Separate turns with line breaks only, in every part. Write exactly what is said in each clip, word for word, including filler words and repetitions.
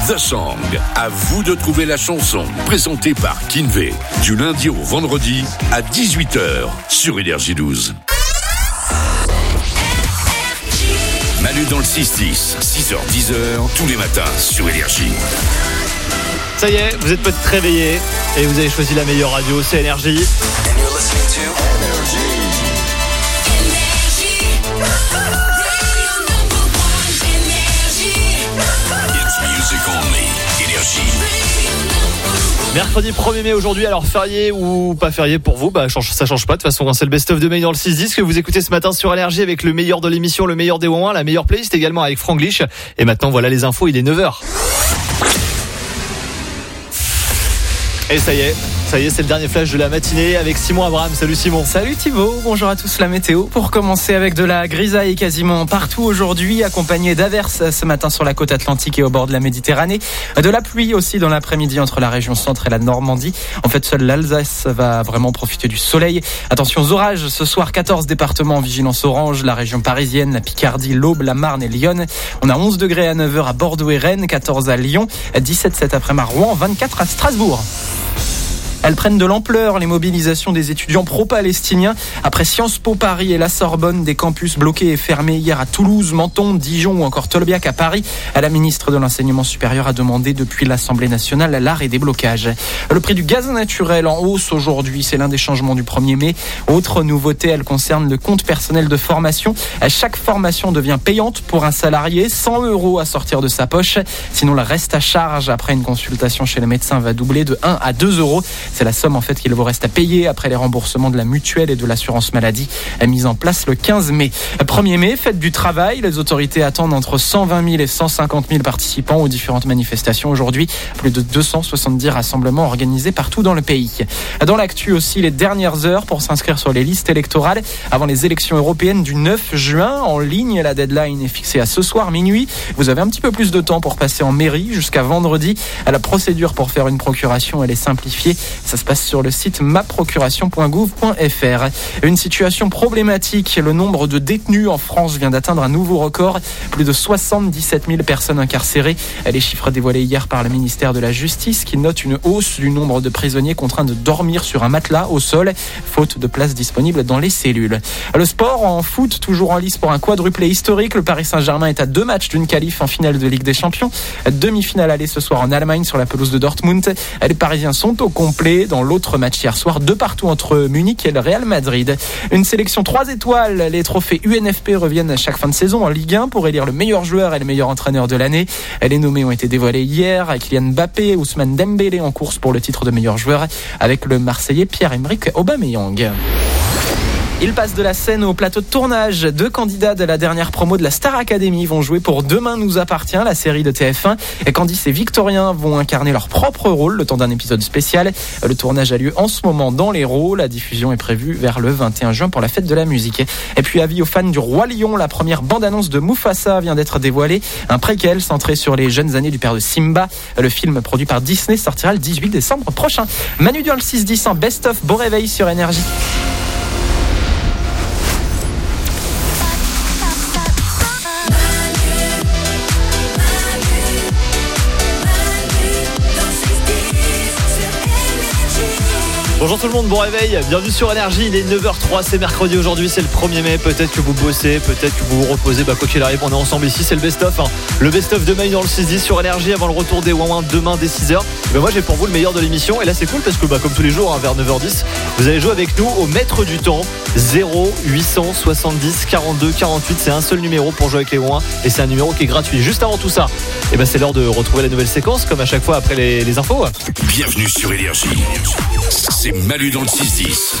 The Song. À vous de trouver la chanson. Présentée par Kinvey. Du lundi au vendredi à dix-huit heures sur Énergie douze. Manu dans le six dix, six heures dix heures, tous les matins sur Énergie.
Ça y est, vous êtes peut-être réveillés et vous avez choisi la meilleure radio, c'est Énergie. Mercredi premier mai aujourd'hui, alors férié ou pas férié pour vous, bah ça change pas, de toute façon c'est le best-of de mai dans le six dix que vous écoutez ce matin sur Énergie avec le meilleur de l'émission, le meilleur des ouin-ouin, la meilleure playlist également avec Franglish. Et maintenant voilà les infos, il est neuf heures. Et ça y est, ça y est, c'est le dernier flash de la matinée avec Simon Abraham. Salut Simon.
Salut Thibaut, bonjour à tous. La météo pour commencer avec de la grisaille quasiment partout aujourd'hui, accompagnée d'averses ce matin sur la côte atlantique et au bord de la Méditerranée. De la pluie aussi dans l'après-midi entre la région centre et la Normandie. En fait, seule l'Alsace va vraiment profiter du soleil. Attention aux orages, ce soir quatorze départements en vigilance orange, la région parisienne, la Picardie, l'Aube, la Marne et Lyon. On a onze degrés à neuf heures à Bordeaux et Rennes, quatorze à Lyon, dix-sept cet après-midi à Rouen, vingt-quatre à Strasbourg. Elles prennent de l'ampleur, les mobilisations des étudiants pro-palestiniens. Après Sciences Po Paris et la Sorbonne, des campus bloqués et fermés hier à Toulouse, Menton, Dijon ou encore Tolbiac à Paris. La ministre de l'Enseignement supérieur a demandé depuis l'Assemblée nationale l'arrêt des blocages. Le prix du gaz naturel en hausse aujourd'hui, c'est l'un des changements du premier mai. Autre nouveauté, elle concerne le compte personnel de formation. Chaque formation devient payante pour un salarié, cent euros à sortir de sa poche. Sinon, le reste à charge après une consultation chez le médecin va doubler de un à deux euros. C'est la somme en fait qu'il vous reste à payer après les remboursements de la mutuelle et de l'assurance maladie mise en place le quinze mai. premier mai, fête du travail. Les autorités attendent entre cent vingt mille et cent cinquante mille participants aux différentes manifestations. Aujourd'hui, plus de deux cent soixante-dix rassemblements organisés partout dans le pays. Dans l'actu aussi, les dernières heures pour s'inscrire sur les listes électorales avant les élections européennes du neuf juin. En ligne, la deadline est fixée à ce soir minuit. Vous avez un petit peu plus de temps pour passer en mairie jusqu'à vendredi. La procédure pour faire une procuration, elle est simplifiée. Ça se passe sur le site ma procuration point gouv point f r. Une situation problématique. Le nombre de détenus en France vient d'atteindre un nouveau record. Plus de soixante-dix-sept mille personnes incarcérées. Les chiffres dévoilés hier par le ministère de la Justice qui note une hausse du nombre de prisonniers contraints de dormir sur un matelas au sol, faute de place disponible dans les cellules. Le sport en foot, toujours en lice pour un quadruplé historique. Le Paris Saint-Germain est à deux matchs d'une qualif en finale de Ligue des Champions. Demi-finale aller ce soir en Allemagne sur la pelouse de Dortmund. Les Parisiens sont au complet. Dans l'autre match hier soir, deux partout entre Munich et le Real Madrid. Une sélection trois étoiles. Les trophées U N F P reviennent à chaque fin de saison en Ligue un pour élire le meilleur joueur et le meilleur entraîneur de l'année. Les nommés ont été dévoilés hier. Kylian Mbappé, Ousmane Dembélé en course pour le titre de meilleur joueur avec le Marseillais Pierre-Emerick Aubameyang. Il passe de la scène au plateau de tournage. Deux candidats de la dernière promo de la Star Academy vont jouer pour Demain nous appartient, la série de T F un. Et Candice et Victorien vont incarner leur propre rôle le temps d'un épisode spécial. Le tournage a lieu en ce moment dans l'Hérault. La diffusion est prévue vers le vingt et un juin pour la fête de la musique. Et puis avis aux fans du Roi Lion, la première bande-annonce de Mufasa vient d'être dévoilée. Un préquel centré sur les jeunes années du père de Simba. Le film produit par Disney sortira le dix-huit décembre prochain. Manu dans le six dix en best-of. Beau réveil sur Énergie.
Bonjour tout le monde, bon réveil, bienvenue sur Énergie, il est neuf heures zéro trois, c'est mercredi aujourd'hui, c'est le premier mai, peut-être que vous bossez, peut-être que vous vous reposez, bah quoi qu'il arrive, on est ensemble ici, c'est le best-of, hein. Le best-of de Manu dans le six dix sur Énergie avant le retour des ouin-ouin demain dès six heures. Bah moi j'ai pour vous le meilleur de l'émission et là c'est cool parce que bah comme tous les jours, hein, vers neuf heures dix, vous allez jouer avec nous au maître du temps, zéro huit cent soixante-dix quarante-deux quarante-huit, c'est un seul numéro pour jouer avec les ouin-ouin et c'est un numéro qui est gratuit. Juste avant tout ça, et bah c'est l'heure de retrouver la nouvelle séquence comme à chaque fois après les, les infos.
Bienvenue sur Énergie. C'est Manu dans le six dix.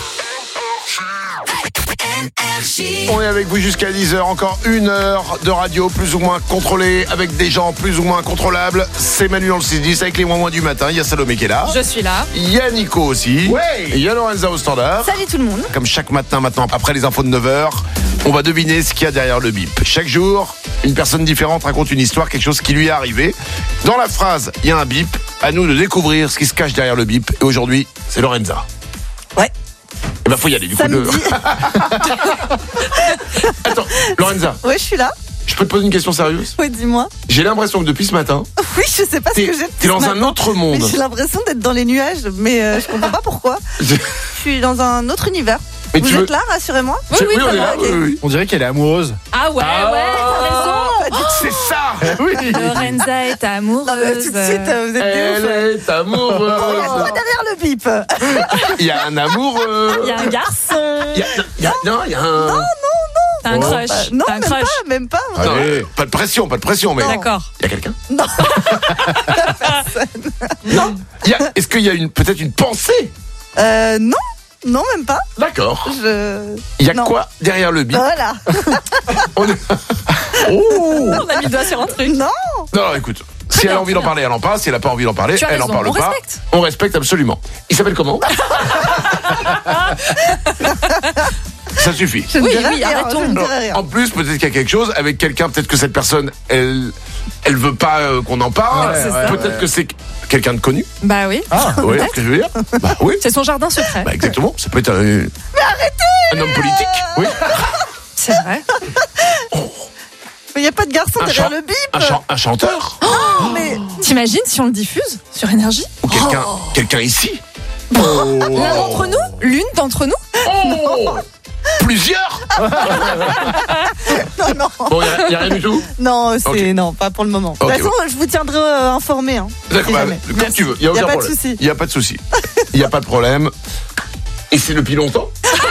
On est avec vous jusqu'à dix heures, encore une heure de radio plus ou moins contrôlée avec des gens plus ou moins contrôlables. C'est Manu dans le six dix avec les moins moins du matin. Il y a Salomé qui est là.
Je suis là.
Il y a Nico aussi.
Ouais.
Il y a Lorenza au standard.
Salut tout le monde.
Comme chaque matin maintenant, après les infos de neuf heures, on va deviner ce qu'il y a derrière le bip. Chaque jour, une personne différente raconte une histoire, quelque chose qui lui est arrivé. Dans la phrase, il y a un bip. À nous de découvrir ce qui se cache derrière le bip. Et aujourd'hui, c'est Lorenza.
Ouais.
Eh ben, faut y aller du coup.
Samedi.
De... Attends, Lorenza.
Ouais, je suis là.
Je Je peux te poser une question sérieuse?
Oui, dis-moi.
J'ai l'impression que depuis ce matin,
Oui, je sais pas ce
t'es,
que j'ai.
t'es dans un
maintenant.
autre monde.
Mais j'ai l'impression d'être dans les nuages, mais euh, je comprends pas pourquoi.
Je-
Je suis dans un autre univers.
Mais
Vous
tu
êtes
veux-
là, rassurez-moi.
Oui,
oui,
on
très
est là.
bien, ok.
Oui, oui.
On dirait qu'elle est amoureuse.
Ah ouais, ouais, t'as raison.
C'est ça.
Oui.
Lorenza est amoureuse.
Non, mais tout de suite, euh, vous êtes
Elle
des ouf.
est amoureuse.
Oh, derrière le bip.
Il y a un amoureux.
Il y a un garçon.
Il y a, il y a- non, il y a un.
T'as un crush.
Bah, non,
T'as un
même
crush.
pas, même pas.
Non,
Allez.
pas de pression, pas de pression, mais.
D'accord.
Il y a quelqu'un?
Non.
Non. Il y a, est-ce qu'il y a une, peut-être une pensée?
Euh, non, non, même pas.
D'accord.
Je.
Il y a
Non.
quoi derrière le bip?
Voilà.
On est- Oh.
On a mis le doigt sur un truc.
Non.
Non, non, écoute. Si
Très
elle a
bien,
envie
très
d'en parler, elle en parle. Si elle n'a pas envie d'en parler,
Tu as
elle en
raison,
parle
on
pas.
respecte.
On respecte absolument. Il s'appelle comment? Ça suffit.
Je ne
Oui,
dirai
oui,
rien,
arrêtons.
je ne dirai rien.
En plus, peut-être qu'il y a quelque chose avec quelqu'un. Peut-être que cette personne, elle, elle veut pas euh, qu'on en parle.
Ouais, c'est ça.
Peut-être que c'est quelqu'un de connu.
Bah oui.
Ah,
Oui, c'est ce que je veux dire. Bah oui.
C'est son jardin secret.
Bah exactement. Ça peut être un, un homme politique. Oui.
C'est vrai.
Mais il n'y a pas de garçon
Un,
derrière
chan-
le bip.
un, chan- un chanteur.
Oh, mais
T'imagines si on le diffuse sur Énergie?
Ou quelqu'un, quelqu'un ici.
L'un d'entre nous? L'une d'entre nous?
Oh. Plusieurs.
non, non,
Bon, il n'y a, a rien du tout.
non, c'est
Ok.
non, pas pour le moment. De toute
Ok,
façon, je vous tiendrai euh, informé. Hein,
D'accord,
si
bah,
jamais.
comme
Merci.
tu veux. Il n'y a
Y a
aucun
pas de
problème.
souci.
Il n'y a pas de souci. Il n'y a pas de problème. Et c'est depuis longtemps.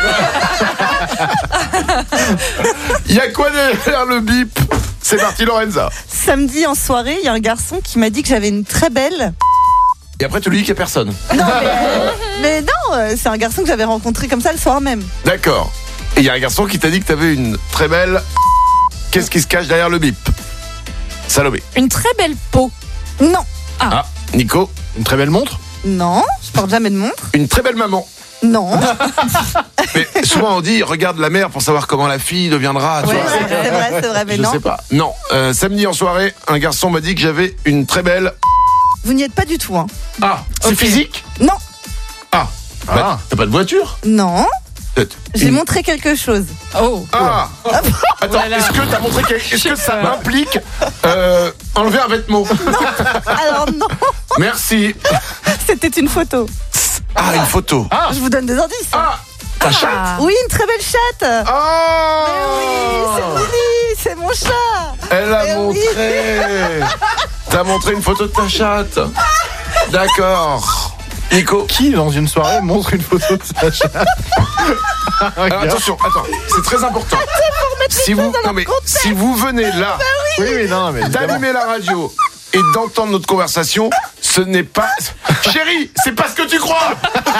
Il y a quoi derrière le bip? C'est parti, Lorenza.
Samedi en soirée, il y a un garçon qui m'a dit que j'avais une très belle.
Et après, tu lui dis qu'il n'y a personne.
Non, mais, mais non, euh, c'est un garçon que j'avais rencontré comme ça le soir même.
D'accord. Et il y a un garçon qui t'a dit que tu avais une très belle. Qu'est-ce qui se cache derrière le bip? Salomé.
Une très belle peau.
Non,
Ah, Nico.
Une très belle montre.
non, je porte jamais de montre.
Une très belle maman.
Non.
Mais souvent on dit regarde la mère pour savoir comment la fille deviendra. Tu
Ouais,
vois,
ouais, c'est vrai, c'est vrai, mais
je
non.
sais pas. Non. Euh, samedi en soirée, un garçon m'a dit que j'avais une très belle.
Vous n'y êtes pas du tout, hein.
Ah, c'est
Ok.
physique?
Non,
Ah. Bah, t'as pas de voiture?
non.
Peut-être.
J'ai
Une-
montré quelque chose.
Oh.
Ah. Attends,
Voilà.
est-ce que t'as montré quelque... Est-ce que ça implique euh, enlever un vêtement?
Alors non,
Merci.
c'était une photo.
Ah, une photo. Ah.
Je vous donne des indices.
Ah. Ta chatte.
Ah.
Oui, une très belle chatte.
Oh.
Oui, c'est Lily, c'est mon chat.
Elle a
Eh oui.
montré. T'as montré une photo de ta chatte. D'accord. Nico.
Qui, dans une soirée, montre une photo de sa chatte?
Alors, attention, attends, c'est très important. Si vous, non mais, si vous venez là,
Oui, oui, non, mais évidemment.
d'allumer la radio et d'entendre notre conversation, ce n'est pas. Chérie, c'est pas ce que tu crois.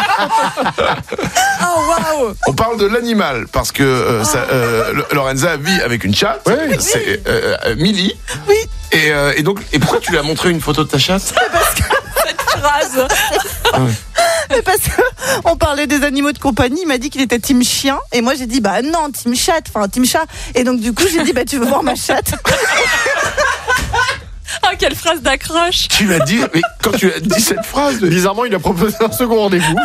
Oh waouh.
On parle de l'animal parce que euh, ça, euh, Lorenza vit avec une chatte.
Oui, oui.
C'est euh, euh, Millie.
Oui.
Et, euh, et donc, et pourquoi tu lui as montré une photo de ta chatte?
Phrase.
Mais parce que on parlait des animaux de compagnie, il m'a dit qu'il était team chien et moi j'ai dit bah non, team chatte, enfin team chat. Et donc du coup, j'ai dit bah tu veux voir ma chatte?
Oh, quelle phrase d'accroche.
Tu l'as dit, mais quand tu as dit cette phrase, de-
Bizarrement, il a proposé un second rendez-vous.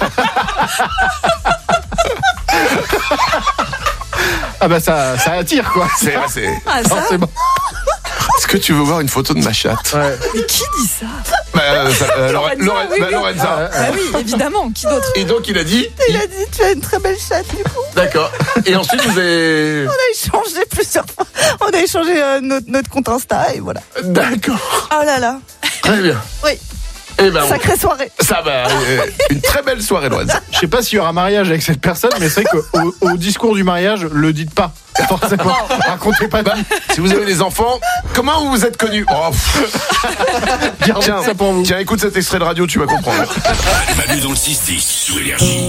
Ah bah ça, ça attire quoi.
c'est, c'est.
Ah ça.
Forcément.
Est-ce que tu veux voir une photo de ma chatte?
Ouais.
Mais qui dit ça?
Bah, euh, ça- euh,
Lorenza,
Loren-
oui,
bah,
oui.
Lorenza.
Bah oui, évidemment. Qui d'autre?
Et donc il a dit.
Il a dit tu as une très belle chatte du coup.
D'accord. Et ensuite vous avez.
On a échangé plusieurs fois. On a échangé euh, notre, notre compte Insta et voilà.
D'accord.
Oh là là.
Très bien.
Oui.
Eh ben, on-
Sacrée soirée.
ça va. euh, une très belle soirée, Lorenza.
Je sais pas s'il y aura mariage avec cette personne, mais c'est vrai qu'au au discours du mariage, le dites pas. Forcément. Racontez pas.
Bah, si vous avez des enfants, comment vous vous êtes connus? Oh, pff.
Gardez
Tiens,
ça pour vous.
tiens, écoute cet extrait de radio, tu vas comprendre.
Manu dans le six dix sur Énergie.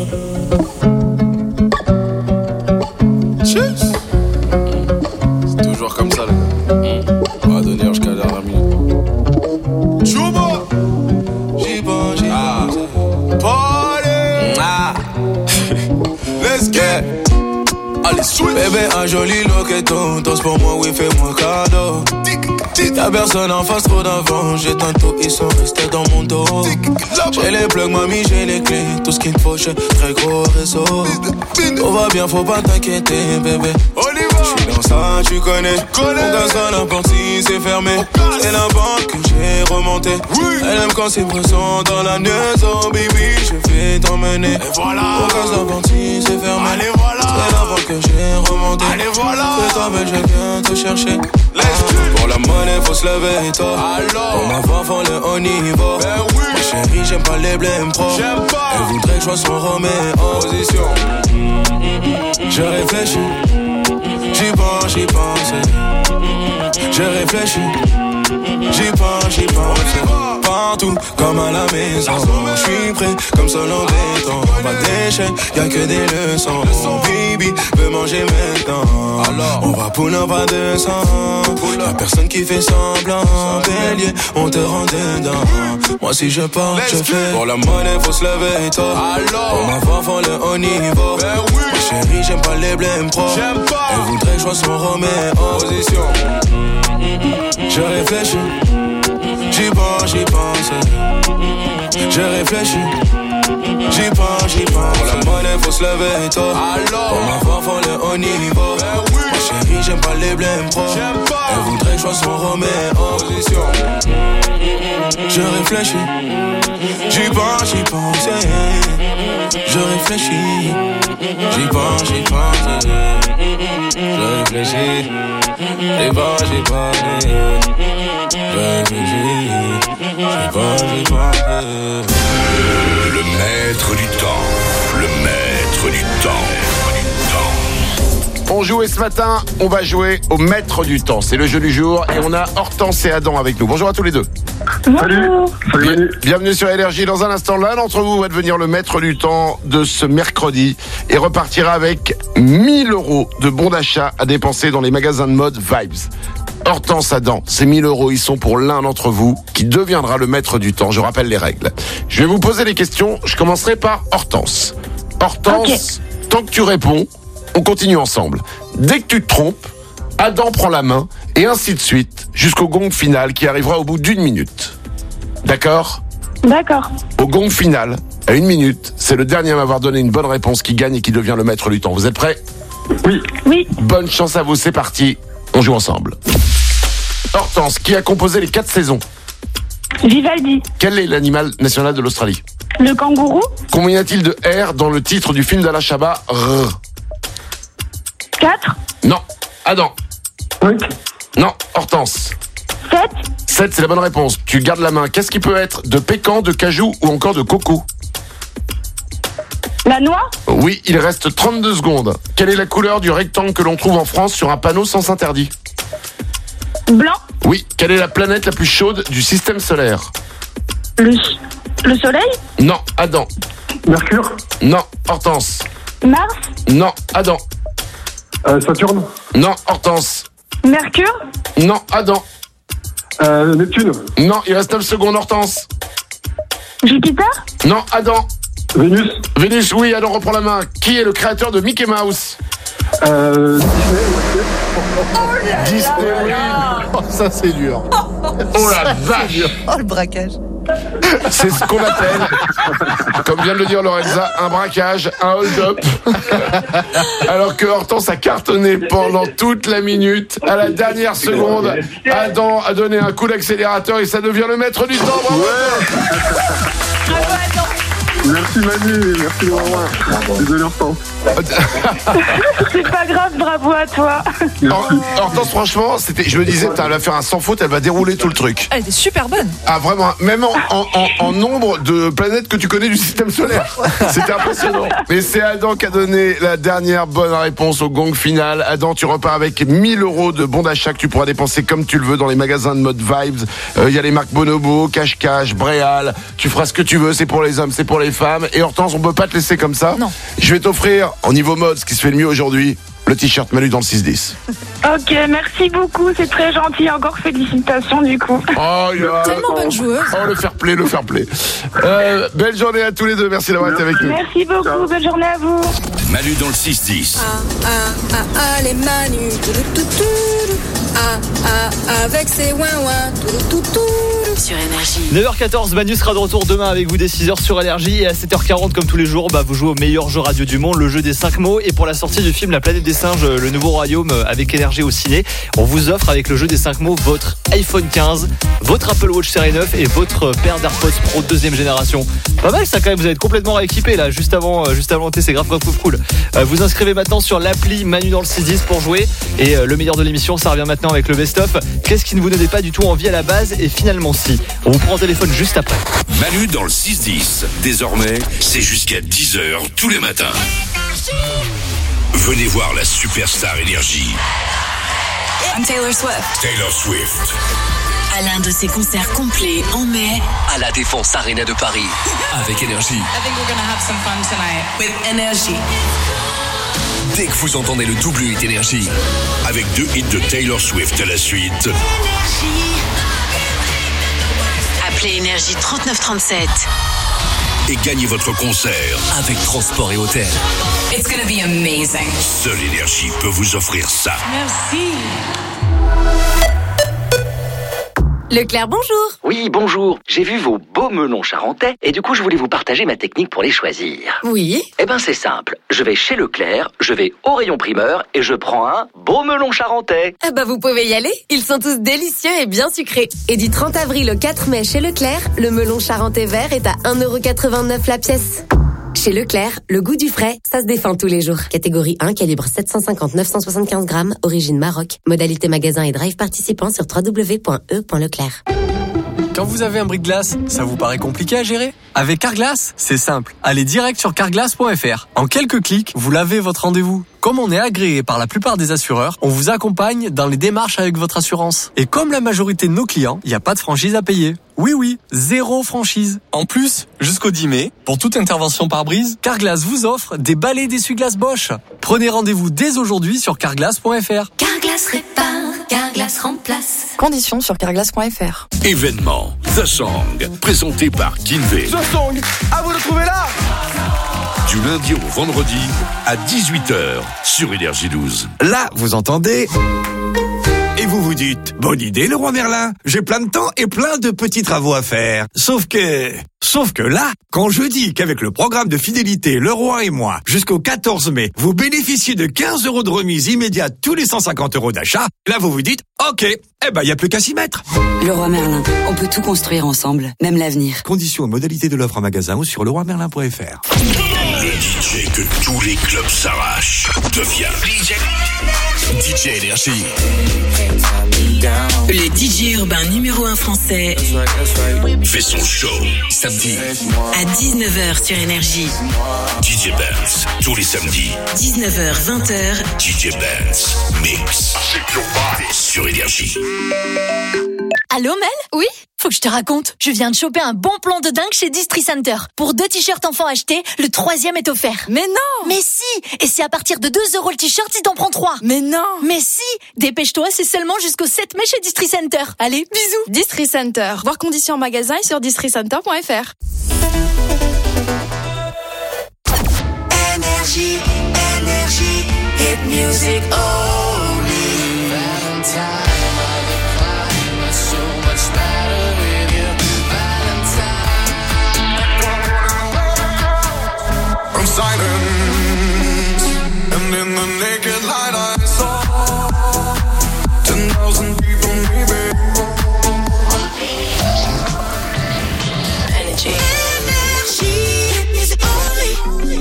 C'est toujours comme ça, là. On va donner jusqu'à la minute. Chouba! J'y pense, j'y pense. Party! Ah! Let's get! Allez, switch! Bébé, un joli loqueton. Danse pour moi, oui, fais-moi cadeau. Y'a personne en face, trop d'avant. J'ai tantôt, ils sont restés dans mon dos. J'ai les plugs, mamie, j'ai les clés. Tout ce qu'il me faut, j'ai très gros réseau. Tout va bien, faut pas t'inquiéter, bébé. On y va! J'suis dans ça, tu connais. Mon gaz à la partie, c'est fermé. C'est la banque que j'ai remonté. Elle aime quand c'est présent dans la neige. Oh baby, je vais t'emmener. Et voilà. Mon gaz à la partie, c'est fermé. Allez voilà. C'est la banque que j'ai remonté. Allez voilà. C'est toi, mais je viens te chercher. Ah, pour la monnaie, faut se lever tôt. Pour ma voix, faut le haut niveau. Ben oui. Ma chérie, j'aime pas les blèmes pro. J'aime pas. Elle voudrait que je sois son Roméo. Position. Je réfléchis. J'y pense, j'y pense. Je réfléchis. J'y pense, j'y pense. Partout, comme à la maison. J'suis prêt, comme seul en béton. Pas d'échec, y'a que des leçons. Baby, veux manger maintenant. Alors, on va pour un pas de sang. Y'a personne qui fait semblant. Bélier, on te rend dedans. Moi si je pars, je fais. Pour la monnaie, faut se lever tôt. Pour ma voix, faut le haut niveau. Ma chérie, j'aime pas les blèmes pro. Elle voudrait que je sois son Roméo. Position. Je réfléchis. J'y pense, j'y pense. Je réfléchis. J'y pense, j'y pense. Pour la monnaie, faut se lever tôt. Pour ma voix, faut le haut niveau. Ma chérie, j'aime pas les blèmes pro. Elle voudrait que je sois son Roméo. Position. Je réfléchis. J'y pense, j'y pense. Je réfléchis. J'y pense, j'y pense. Je réfléchis. J'y pense, j'y pense. Je réfléchis. J'y pense, j'y pense.
Le maître du temps. Le maître du temps.
On jouait ce matin, on va jouer au maître du temps. C'est le jeu du jour et on a Hortense et Adam avec nous. Bonjour à tous les deux.
Salut. Salut Manu.
Bienvenue sur Énergie. Dans un instant, l'un d'entre vous va devenir le maître du temps de ce mercredi et repartira avec mille euros de bons d'achat à dépenser dans les magasins de mode Vibes. Hortense, Adam, ces mille euros, ils sont pour l'un d'entre vous qui deviendra le maître du temps. Je rappelle les règles. Je vais vous poser les questions. Je commencerai par Hortense. Hortense, okay. Tant que tu réponds, on continue ensemble. Dès que tu te trompes, Adam prend la main et ainsi de suite jusqu'au gong final qui arrivera au bout d'une minute. D'accord ?
D'accord.
Au gong final, à une minute, c'est le dernier à m'avoir donné une bonne réponse qui gagne et qui devient le maître du temps. Vous êtes prêts ?
Oui. Oui.
Bonne chance à vous, c'est parti. On joue ensemble. Hortense, qui a composé les quatre saisons ?
Vivaldi.
Quel est l'animal national de l'Australie ?
Le kangourou.
Combien y a-t-il de R dans le titre du film d'Alain Chabat ? R.
quatre.
Non. Adam.
cinq.
Non. Hortense.
sept.
sept, c'est la bonne réponse. Tu gardes la main. Qu'est-ce qui peut être de pécan, de cajou ou encore de coco ?
La noix.
Oui, il reste trente-deux secondes. Quelle est la couleur du rectangle que l'on trouve en France sur un panneau sens interdit ?
Blanc.
Oui. Quelle est la planète la plus chaude du système solaire ?
Le, le soleil.
Non. Adam.
Mercure.
Non. Hortense.
Mars.
Non. Adam.
Euh, Saturne.
Non. Hortense.
Mercure.
Non. Adam.
Euh, Neptune.
Non. Il reste neuf secondes. Hortense.
Jupiter.
Non. Adam.
Vénus.
Vénus, oui. Adam reprend la main. Qui est le créateur de Mickey Mouse ?
Euh, Disney.
Disney, oui. Oh, ça c'est dur. Oh la vache.
Oh le braquage.
C'est ce qu'on appelle, comme vient de le dire Lorenza, un braquage, un hold-up. Alors que Hortense a cartonné pendant toute la minute. À la dernière seconde, Adam a donné un coup d'accélérateur et ça devient le maître du temps. Bravo.
Bravo Adam.
Merci Manu, merci Laurent. Désolé Hortense.
C'est pas grave, bravo à toi.
Hortense, franchement, c'était, je me disais, elle va faire un sans faute, elle va dérouler tout le truc.
Elle était super bonne.
Ah vraiment, même en, en, en, en nombre de planètes que tu connais du système solaire. C'était impressionnant. Mais c'est Adam qui a donné la dernière bonne réponse au gong final. Adam, tu repars avec mille euros de bons d'achat que tu pourras dépenser comme tu le veux dans les magasins de mode Vibes. Il euh, y a les marques Bonobo, Cash Cash, Bréal. Tu feras ce que tu veux, c'est pour les hommes, c'est pour les femmes. Et Hortense, on peut pas te laisser comme ça.
Non.
Je vais t'offrir, au niveau mode, ce qui se fait le mieux aujourd'hui, le t-shirt Manu dans le six dix.
Ok, merci beaucoup, c'est très gentil. Encore félicitations du coup.
Oh, yeah.
Tellement bonne joueuse.
Oh, le fair play, le fair play. Euh, belle journée à tous les deux, merci d'avoir été avec nous.
Merci beaucoup, bonne journée à vous.
Manu dans le six dix.
Ah, ah, ah, ah, les Manu, tout, tout, tout, ah, ah, avec ses ouin-ouin, tout, tout, tout.
sur Énergie.
neuf heures quatorze, Manu sera de retour demain avec vous dès six heures sur Énergie. Et à sept heures quarante, comme tous les jours, bah, vous jouez au meilleur jeu radio du monde, le jeu des cinq mots. Et pour la sortie du film La Planète des Singes, le nouveau royaume avec Énergie au ciné, on vous offre avec le jeu des cinq mots votre iPhone quinze, votre Apple Watch série neuf et votre paire d'AirPods Pro deuxième génération. Pas mal ça quand même, vous êtes complètement rééquipé là, juste avant, juste avant l'été, c'est grave, grave, grave cool. Euh, vous inscrivez maintenant sur l'appli Manu dans le six dix pour jouer. Et euh, le meilleur de l'émission, ça revient maintenant avec le best-of. Qu'est-ce qui ne vous donnait pas du tout envie à la base et finalement si. On vous prend au téléphone juste après.
Manu dans le six dix. Désormais, c'est jusqu'à dix heures tous les matins. Venez voir la superstar Énergie.
I'm Taylor Swift.
Taylor Swift.
À l'un de ses concerts complets en mai
à la Défense Arena de Paris avec Énergie.
I think we're gonna have some fun tonight with Énergie.
Dès que vous entendez le double hit Énergie,
avec deux hits de Taylor Swift à la suite.
Énergie. Appelez Énergie trente-neuf trente-sept.
Et gagnez votre concert
avec transport et hôtel.
It's gonna be amazing.
Seule Énergie peut vous offrir ça.
Merci.
Leclerc, bonjour.
Oui, bonjour. J'ai vu vos beaux melons charentais et du coup, je voulais vous partager ma technique pour les choisir.
Oui.
Eh ben, c'est simple. Je vais chez Leclerc, je vais au rayon primeur et je prends un beau melon charentais.
Ah bah, vous pouvez y aller. Ils sont tous délicieux et bien sucrés. Et du trente avril au quatre mai chez Leclerc, le melon charentais vert est à un euro quatre-vingt-neuf la pièce. Chez Leclerc, le goût du frais, ça se défend tous les jours. Catégorie un, calibre sept cent cinquante neuf cent soixante-quinze grammes, origine Maroc. Modalité magasin et drive participant sur w w w point e point leclerc.
Quand vous avez un bris-de-glace, ça vous paraît compliqué à gérer ? Avec Carglass, c'est simple. Allez direct sur carglass point f r. En quelques clics, vous lavez votre rendez-vous. Comme on est agréé par la plupart des assureurs, on vous accompagne dans les démarches avec votre assurance. Et comme la majorité de nos clients, il n'y a pas de franchise à payer. Oui, oui, zéro franchise. En plus, jusqu'au dix mai, pour toute intervention par brise, Carglass vous offre des balais d'essuie-glace Bosch. Prenez rendez-vous dès aujourd'hui sur carglass point f r.
Carglass répare, Carglass remplace.
Conditions sur carglass point f r.
Événement The Song, présenté par Kinvey.
The Song, à vous de trouver là.
Du lundi au vendredi à dix-huit heures sur Énergie douze.
Là, vous entendez ? Et vous vous dites, bonne idée, le roi Merlin. J'ai plein de temps et plein de petits travaux à faire. Sauf que, sauf que là, quand je dis qu'avec le programme de fidélité Le Roi et moi, jusqu'au quatorze mai, vous bénéficiez de quinze euros de remise immédiate tous les cent cinquante euros d'achat, là vous vous dites, ok, eh ben y a plus qu'à s'y mettre.
Le Roi Merlin, on peut tout construire ensemble, même l'avenir.
Conditions et modalités de l'offre en magasin ou sur le roi merlin point f r.
Le D J que tous les clubs s'arrachent devient D J.
D J Énergie.
Le D J urbain numéro un français
fait son show
samedi
à dix-neuf heures sur Énergie.
D J Benz tous les samedis
dix-neuf heures vingt heures.
D J Benz mix sur Énergie.
Allô Mel ?
Oui ?
Faut que je te raconte, je viens de choper un bon plan de dingue chez Distri Center. Pour deux t-shirts enfants achetés, le troisième est offert.
Mais non !
Mais si ! Et c'est à partir de deux euros le t-shirt si t'en prends trois.
Mais non !
Mais si ! Dépêche-toi, c'est seulement jusqu'au sept mai chez Distri Center. Allez, bisous.
Distri Center. Voir conditions en magasin et sur distri center point f r.
Énergie, énergie, hit music only. Valentine.
Silence, and in the naked light I saw ten thousand people, maybe.
Energy, energy, music only.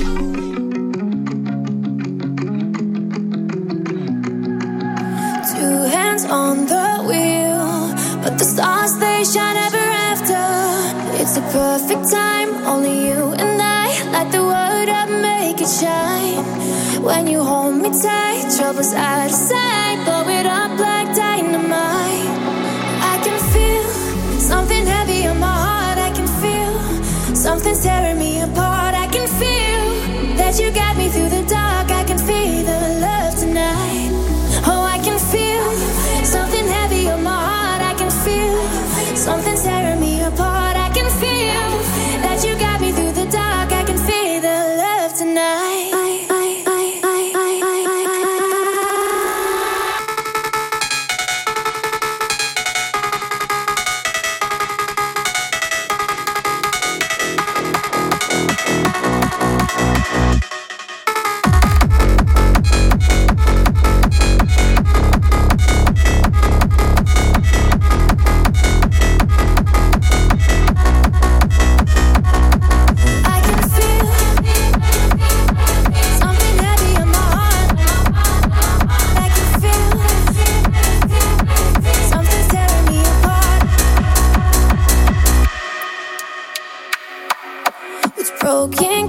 Two hands on the wheel, but the stars they shine ever after. It's a perfect time, only you and I light the world up, make it shine. When you hold me tight, trouble's out of sight, blow it up like dynamite. I can feel something heavy on my heart. I can feel something's tearing me apart. I can feel that you got me through the dark. I can feel the love tonight. Oh, I can feel something heavy on my heart. I can feel something's tearing me apart. I can feel that you got me through the dark. I can feel the love tonight.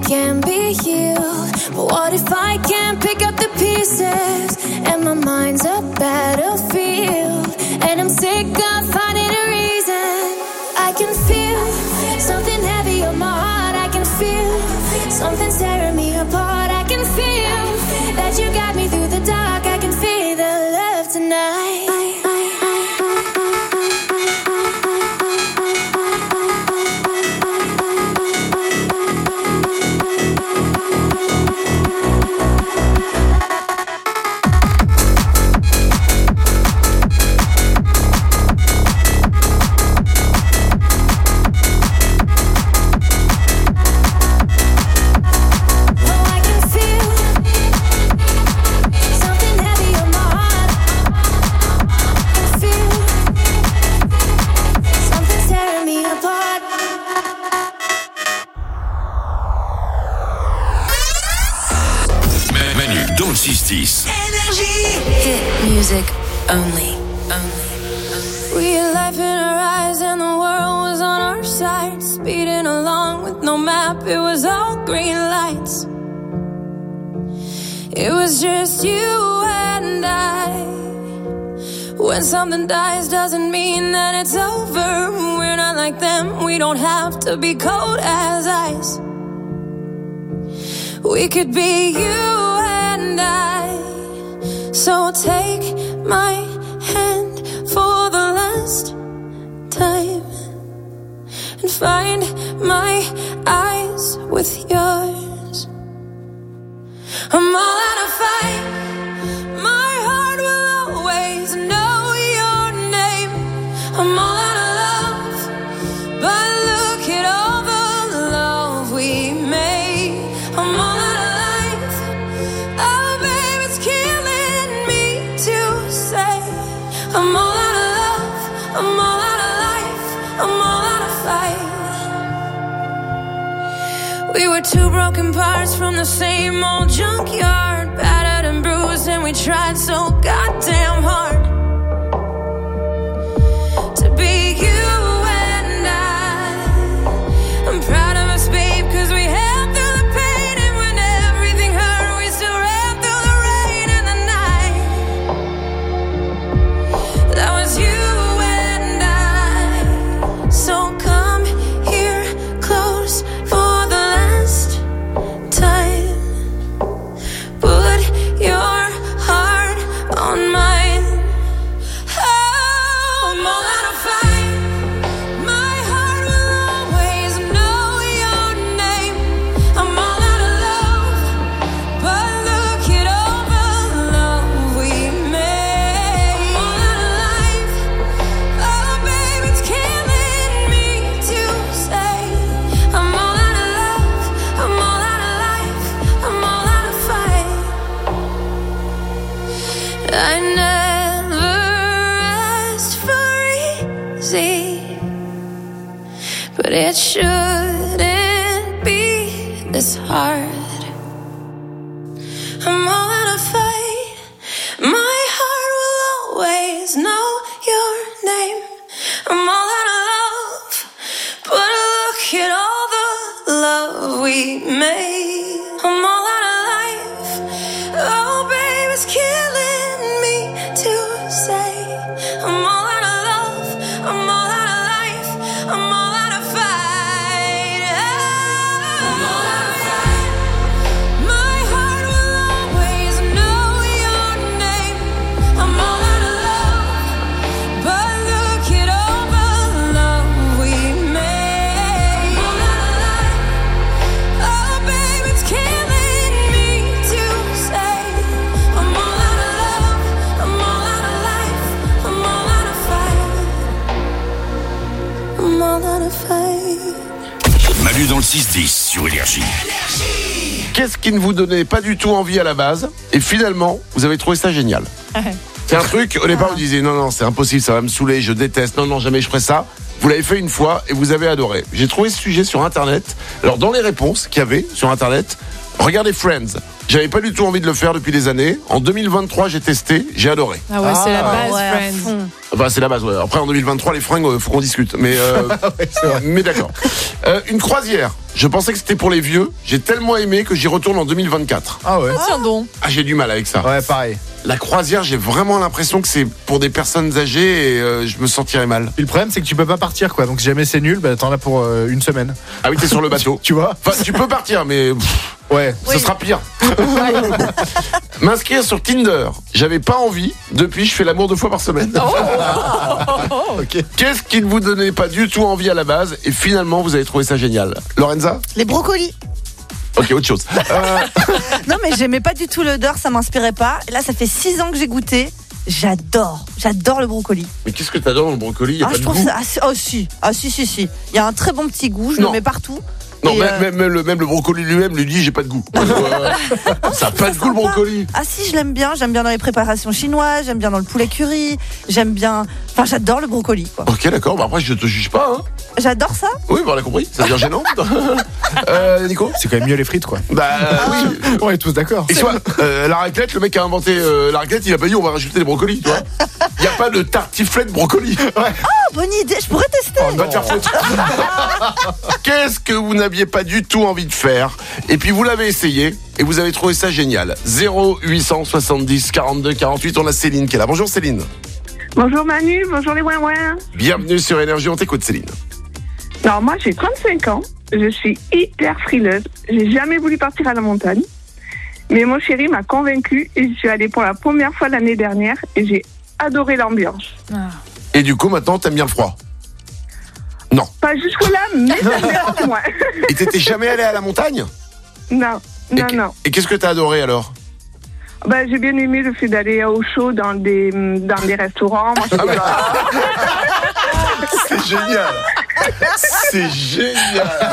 can be healed. But what if I can't pick up the pieces? And my mind's a battlefield. And I'm sick of finding a reason. I can feel something heavy on my heart. I can feel something tearing me apart. I can feel that you got me through the dark. I can feel the love tonight.
Hit music only. Only.
We had life in our eyes and the world was on our side. Speeding along with no map, it was all green lights. It was just you and I. When something dies doesn't mean that it's over. We're not like them, we don't have to be cold as ice. We could be you and I. So take my hand for the last time and find my eyes with yours. I'm all out of fight. My heart will always know your name. I'm all out of love, but look at all the love we made. I'm all out of life. Oh, baby, it's killing me to say. I'm all out of love. I'm all out of life. I'm all out of fight. We were two broken parts from the same old junkyard, battered and bruised, and we tried so goddamn hard to be you and I. I'm proud of us, babe, cause we held through the pain, and when everything hurt, we still ran through the rain and the night. That was you and I. So come here close for the last time. Put your heart on mine. Oh, I'm all out of fight. My heart will always know your name. I'm all out of love, but look at all the love we made. I'm all out of life. Oh, baby, it's killing me to say. I'm all out of love. I'm all out of life. I'm all out of fight. I never asked for easy, but it shouldn't be this hard. I'm all out of fight. My heart will always know your name. I'm all out of love, but look at all the love we made. I'm all out of life. Oh, baby, it's killing me to say. I'm all out of love. I'm all out of life. I'm all out of fight. I'm all out of fight. My heart will always know your name. I'm all out of love, but look at all the love we made. I'm all out of life. Oh, baby, it's killing me to say. I'm all out of love. I'm all out of life. I'm all out of fight. I'm all out of fight.
Manu dans le six dix sur Énergie.
Qu'est-ce qui ne vous donnait pas du tout envie à la base et finalement vous avez trouvé ça génial? C'est un truc, au départ vous disiez non non c'est impossible, ça va me saouler, je déteste, non non jamais je ferai ça. Vous l'avez fait une fois et vous avez adoré. J'ai trouvé ce sujet sur internet. Alors dans les réponses qu'il y avait sur internet, Regardez Friends. J'avais pas du tout envie de le faire depuis des années. En deux mille vingt-trois, j'ai testé, j'ai adoré.
Ah ouais, c'est la base,
ouais,
Friends.
Enfin, c'est la base, ouais. Après, en deux mille vingt-trois, les fringues, faut qu'on discute. Mais, euh,
Ouais, c'est vrai.
mais d'accord. Euh, une croisière. Je pensais que c'était pour les vieux. J'ai tellement aimé que j'y retourne en deux mille vingt-quatre.
Ah ouais.
Ah, tiens donc.
Ah, j'ai du mal avec ça.
Ouais, pareil.
La croisière, j'ai vraiment l'impression que c'est pour des personnes âgées et euh, je me sentirais mal.
Et le problème, c'est que tu peux pas partir, quoi. Donc, si jamais c'est nul, bah, t'en as pour euh, une semaine.
Ah oui, t'es sur le bateau.
Tu vois?
Enfin, tu peux partir, mais pff,
Ouais.
ce
Oui.
sera pire. M'inscrire sur Tinder. J'avais pas envie. Depuis, je fais l'amour deux fois par semaine.
Ok.
Qu'est-ce qui ne vous donnait pas du tout envie à la base et finalement vous avez trouvé ça génial? Lorenza?
Les brocolis.
Ok, autre chose. Euh,
Non, mais j'aimais pas du tout l'odeur, ça m'inspirait pas. Et là, ça fait six ans que j'ai goûté. J'adore, j'adore le brocoli.
mais qu'est-ce que t'adores dans le brocoli? Il y a
Ah,
pas
je
de
trouve
goût.
ça. Ah, si, oh, si. Ah, si, si, si. Il y a un très bon petit goût, je
Non.
le mets partout.
Non,
Et,
même,
euh,
même, même le, même le brocoli lui-même lui dit j'ai pas de goût. Euh, ça a pas de goût le
sympa.
brocoli.
Ah si, je l'aime bien. J'aime bien dans les préparations chinoises. J'aime bien dans le poulet curry. J'aime bien. Enfin, j'adore le brocoli, quoi.
Ok, d'accord. Bah après, je te juge pas. Hein.
J'adore ça.
Oui, bah, on a compris. Ça devient gênant. euh, Nico?
C'est quand même mieux les frites, quoi.
Bah oui.
On est tous d'accord.
Et soit, euh, la raclette, le mec qui a inventé euh, la raclette, il a pas dit on va rajouter des brocolis, tu vois. Il y a pas de tartiflette de brocoli.
Oh, bonne idée. Je pourrais tester.
On va te faire foutre. Qu'est-ce que vous n'aviez pas du tout envie de faire et puis vous l'avez essayé et vous avez trouvé ça génial. zéro huit cent soixante-dix quarante-deux quarante-huit. On a Céline qui est là. Bonjour Céline.
Bonjour Manu, bonjour les ouin ouin.
Bienvenue sur Énergie. On t'écoute Céline.
Alors moi j'ai trente-cinq ans, je suis hyper frileuse. J'ai jamais voulu partir à la montagne. Mais mon chéri m'a convaincue et je suis allée pour la première fois l'année dernière et j'ai adoré l'ambiance.
Et du coup maintenant t'aimes bien le froid? Non.
Pas jusque-là, mais ça me dérange moins.
Et t'étais jamais allé à la montagne?
Non, non,
et,
non.
Et qu'est-ce que t'as adoré alors?
Bah, j'ai bien aimé le fait d'aller au chaud dans des, dans des restaurants. Moi, je
Ah ouais. C'est génial. C'est génial.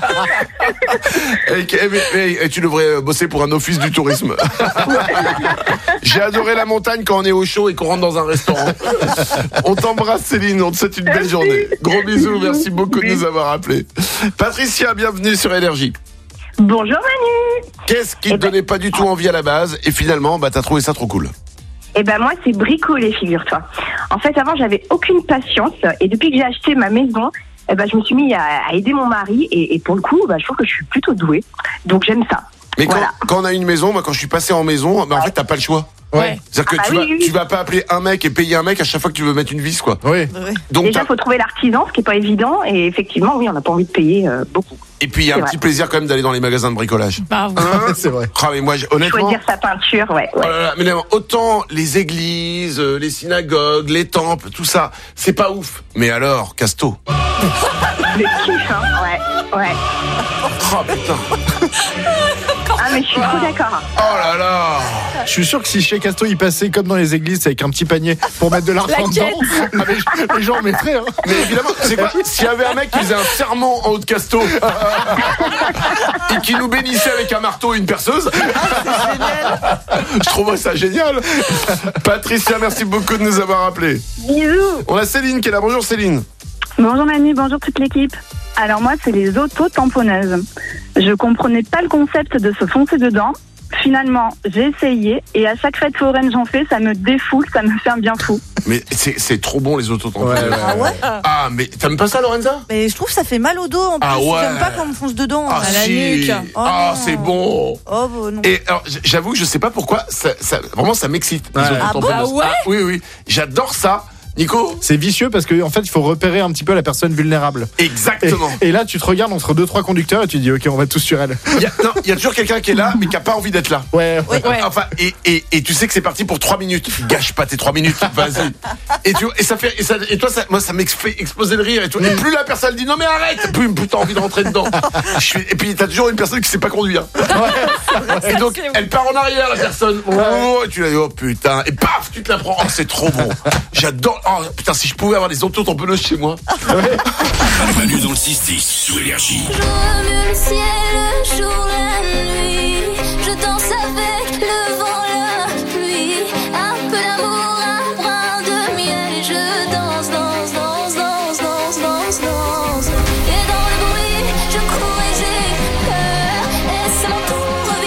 Et, et- et- et tu devrais bosser pour un office du tourisme. J'ai adoré la montagne quand on est au chaud et qu'on rentre dans un restaurant. On t'embrasse Céline, on te souhaite une belle
Merci.
journée. Gros bisous, merci beaucoup de
Oui.
nous avoir appelés. Patricia, bienvenue sur Énergie.
Bonjour Manu.
Qu'est-ce qui ne
Eh ben-
donnait pas du tout envie à la base et finalement bah, t'as trouvé ça trop cool?
Eh ben moi, c'est bricoler, figure-toi. En fait, avant, j'avais aucune patience. Et depuis que j'ai acheté ma maison, eh ben, je me suis mis à, à aider mon mari. Et, et pour le coup, bah, je trouve que je suis plutôt douée. Donc, j'aime ça.
Mais
Voilà.
quand, quand on a une maison, moi quand je suis passé en maison, bah, en fait t'as pas le choix.
Ouais.
C'est-à-dire que
Ah bah
tu,
oui,
vas,
oui, oui.
tu vas pas appeler un mec et payer un mec à chaque fois que tu veux mettre une vis, quoi.
Oui.
Donc
Déjà,
t'as-
il faut trouver l'artisan, ce qui est pas évident. Et effectivement, oui, on n'a pas envie de payer euh, beaucoup.
Et puis il y a
C'est
un
vrai.
petit plaisir quand même d'aller dans les magasins de bricolage.
Bah,
C'est vrai.
Ah mais moi j'ai- honnêtement,
Choisir sa peinture, ouais.
oh
ouais.
là là, mais non, autant les églises, euh, les synagogues, les temples, tout ça, c'est pas ouf. Mais alors, Casto.
Le kiff, hein. Ouais, ouais.
Oh putain.
Ah, mais je suis trop d'accord.
Oh là là.
Je suis sûr que si chez Casto il passait comme dans les églises avec un petit panier pour mettre de l'argent
La
dedans,
quête.
ah, mais les gens mettraient. Hein.
Mais évidemment, c'est quoi? S'il y avait un mec qui faisait un serment en haut de Casto et qui nous bénissait avec un marteau et une perceuse, je trouve ça génial. Patricia, merci beaucoup de nous avoir appelés.
Bisous.
On a Céline qui est là. Bonjour Céline.
Bonjour Manu, bonjour toute l'équipe. Alors moi, c'est les auto-tamponneuses. Je comprenais pas le concept de se foncer dedans. Finalement, j'ai essayé et à chaque fête foraine j'en fais, ça me défoule, ça me fait un bien fou.
Mais c'est c'est trop bon les autotamponneuses.
Ouais, ouais,
Ah ouais.
Ah mais t'aimes pas ça Lorenza?
Mais je trouve que ça fait mal au dos en plus.
Ah ouais.
J'aime pas quand on me fonce dedans.
Ah
À la
si.
nuque.
Oh
Ah
non.
c'est bon.
Oh bah non.
Et alors j- j'avoue que je sais pas pourquoi ça, ça vraiment ça m'excite. les
Ouais.
autotamponneuses.
Ah bon? Ah ouais
oui oui, j'adore ça. Nico?
C'est vicieux parce qu'en en fait il faut repérer un petit peu la personne vulnérable.
Exactement.
Et, et là tu te regardes entre deux trois conducteurs et tu dis ok on va tous sur elle.
Il y a, non, il y a toujours quelqu'un qui est là mais qui a pas envie d'être là.
Ouais.
Oui.
Ouais.
Enfin et, et, et tu sais que c'est parti pour trois minutes. Gâche pas tes trois minutes, vas-y. Et tu et ça fait et, ça, et toi ça moi ça m'exploser exploser le rire et, tout. Et plus la personne dit non mais arrête, plus, plus t'as envie de rentrer dedans. Je suis, et puis t'as toujours une personne qui sait pas conduire. Et donc elle part en arrière la personne. Oh, et tu la dis oh putain et paf tu te la prends. Oh, c'est trop bon. J'adore. Oh putain si je pouvais avoir des autotamponneuses chez moi.
Manu dans le six dix sur Énergie.
Je remue le ciel, le jour, la nuit. Je danse avec le vent, la pluie. Un peu d'amour, un brin de miel. Et je danse, danse, danse, danse, danse, danse, danse. Et dans le bruit, je cours et j'ai peur. Et c'est mon tour,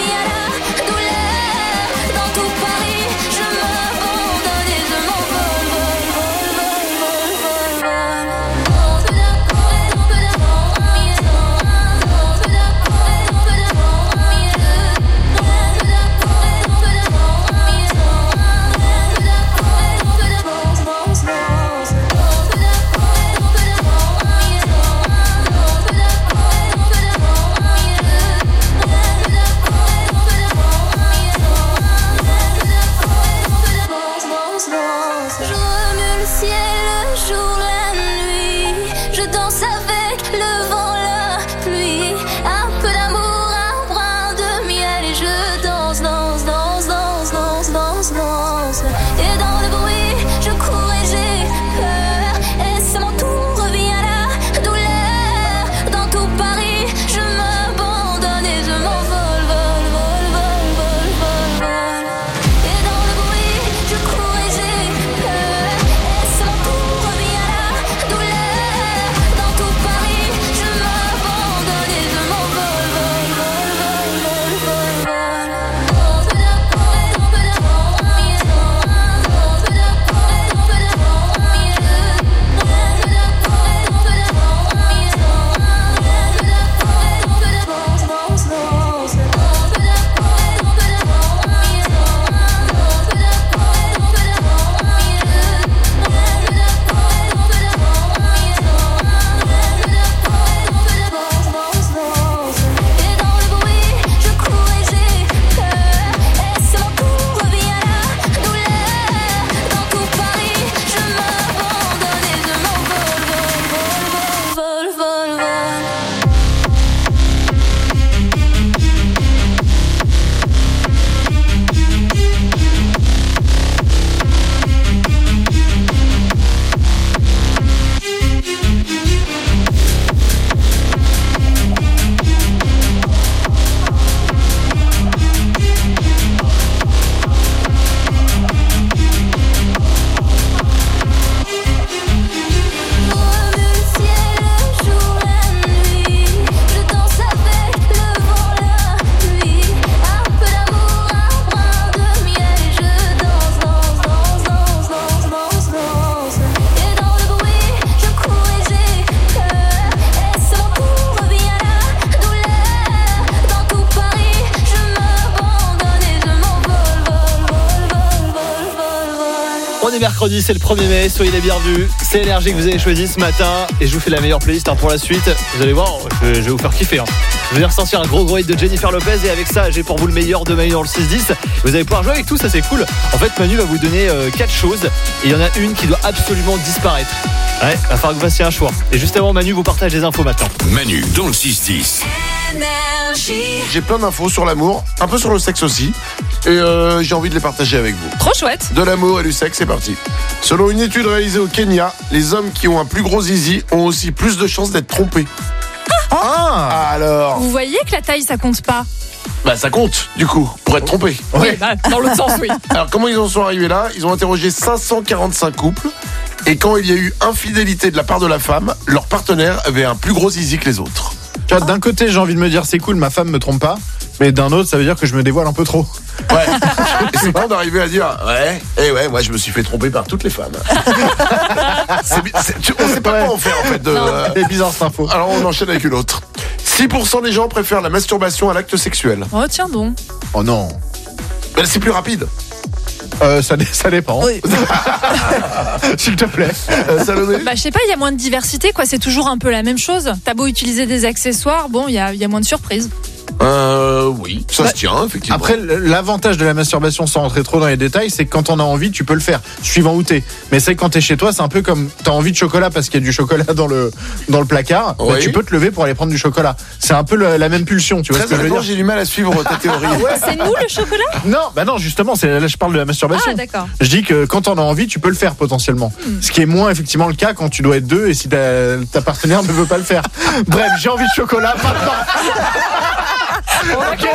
je danse avec le vent, la pluie. Un peu d'amour, un brin de miel. Et je danse, danse, danse, danse, danse, danse, danse. Et dans le bruit, je cours et j'ai peur. Et c'est mon tour, revient la douleur. Dans tout Paris, je m'abandonne et je m'envole, vol, vol, vol, vol, vol, vol. Et dans le bruit, je cours et j'ai peur. Et c'est mon tour, revient la douleur. Dans tout Paris, je m'abandonne et je m'envole, vol, vol, vol, vol, vol, vol. Un peu d'amour, un peu d'amour, un peu d'amour, un peu d'amour, un peu
On est mercredi, c'est le premier mai, soyez les bienvenus. C'est Énergie que vous avez choisi ce matin et je vous fais la meilleure playlist hein, pour la suite. Vous allez voir, je, je vais vous faire kiffer. Hein. Je vais ressortir un gros gros hit de Jennifer Lopez et avec ça, j'ai pour vous le meilleur de Manu dans le six dix. Vous allez pouvoir jouer avec tout, ça c'est cool. En fait, Manu va vous donner euh, quatre choses et il y en a une qui doit absolument disparaître. Ouais, il va falloir que vous fassiez un choix. Et juste avant, Manu vous partage des infos maintenant.
Manu dans le six dix.
J'ai plein d'infos sur l'amour, un peu sur le sexe aussi. Et euh, j'ai envie de les partager avec vous.
Trop chouette.
De l'amour et du sexe, c'est parti. Selon une étude réalisée au Kenya, les hommes qui ont un plus gros zizi ont aussi plus de chances d'être trompés. Ah, alors
Vous voyez que la taille ça compte pas.
Bah ça compte, du coup, pour être trompé.
Oui, bah, dans l'autre sens, oui.
Alors comment ils en sont arrivés là? Ils ont interrogé cinq cent quarante-cinq couples. Et quand il y a eu infidélité de la part de la femme, leur partenaire avait un plus gros zizi que les autres.
Tu vois, d'un côté, j'ai envie de me dire c'est cool, ma femme me trompe pas. Mais d'un autre, ça veut dire que je me dévoile un peu trop.
Ouais. Et c'est bon d'arriver à dire ouais, et ouais, moi je me suis fait tromper par toutes les femmes. c'est, c'est, tu, on sait pas ouais. quoi en faire en fait. De, euh,
c'est bizarre cette info.
Alors on enchaîne avec une autre. six pour cent des gens préfèrent la masturbation à l'acte sexuel.
Oh tiens donc.
Oh non.
Ben, c'est plus rapide.
Euh, ça, ça dépend. Oui. S'il te plaît.
Euh, Salomé.
Bah, je sais pas, il y a moins de diversité, quoi. C'est toujours un peu la même chose. T'as beau utiliser des accessoires, bon, il y a, y a moins de surprises.
Euh, oui, ça bah, se tient, effectivement.
Après, l'avantage de la masturbation, sans rentrer trop dans les détails, c'est que quand on a envie, tu peux le faire, suivant où t'es. Mais c'est que quand t'es chez toi, c'est un peu comme t'as envie de chocolat parce qu'il y a du chocolat dans le, dans le placard, oui. bah, tu peux te lever pour aller prendre du chocolat. C'est un peu le, la même pulsion, tu vois
Très
ce que je veux dire.
J'ai du mal à suivre ta théorie.
Ouais. C'est nous le chocolat?
Non, bah non, justement, c'est, là je parle de la masturbation.
Ah, d'accord.
Je dis que quand on a envie, tu peux le faire potentiellement. Hmm. Ce qui est moins effectivement le cas quand tu dois être deux et si ta, ta partenaire ne veut pas le faire. Bref, j'ai envie de chocolat, maintenant.
Okay.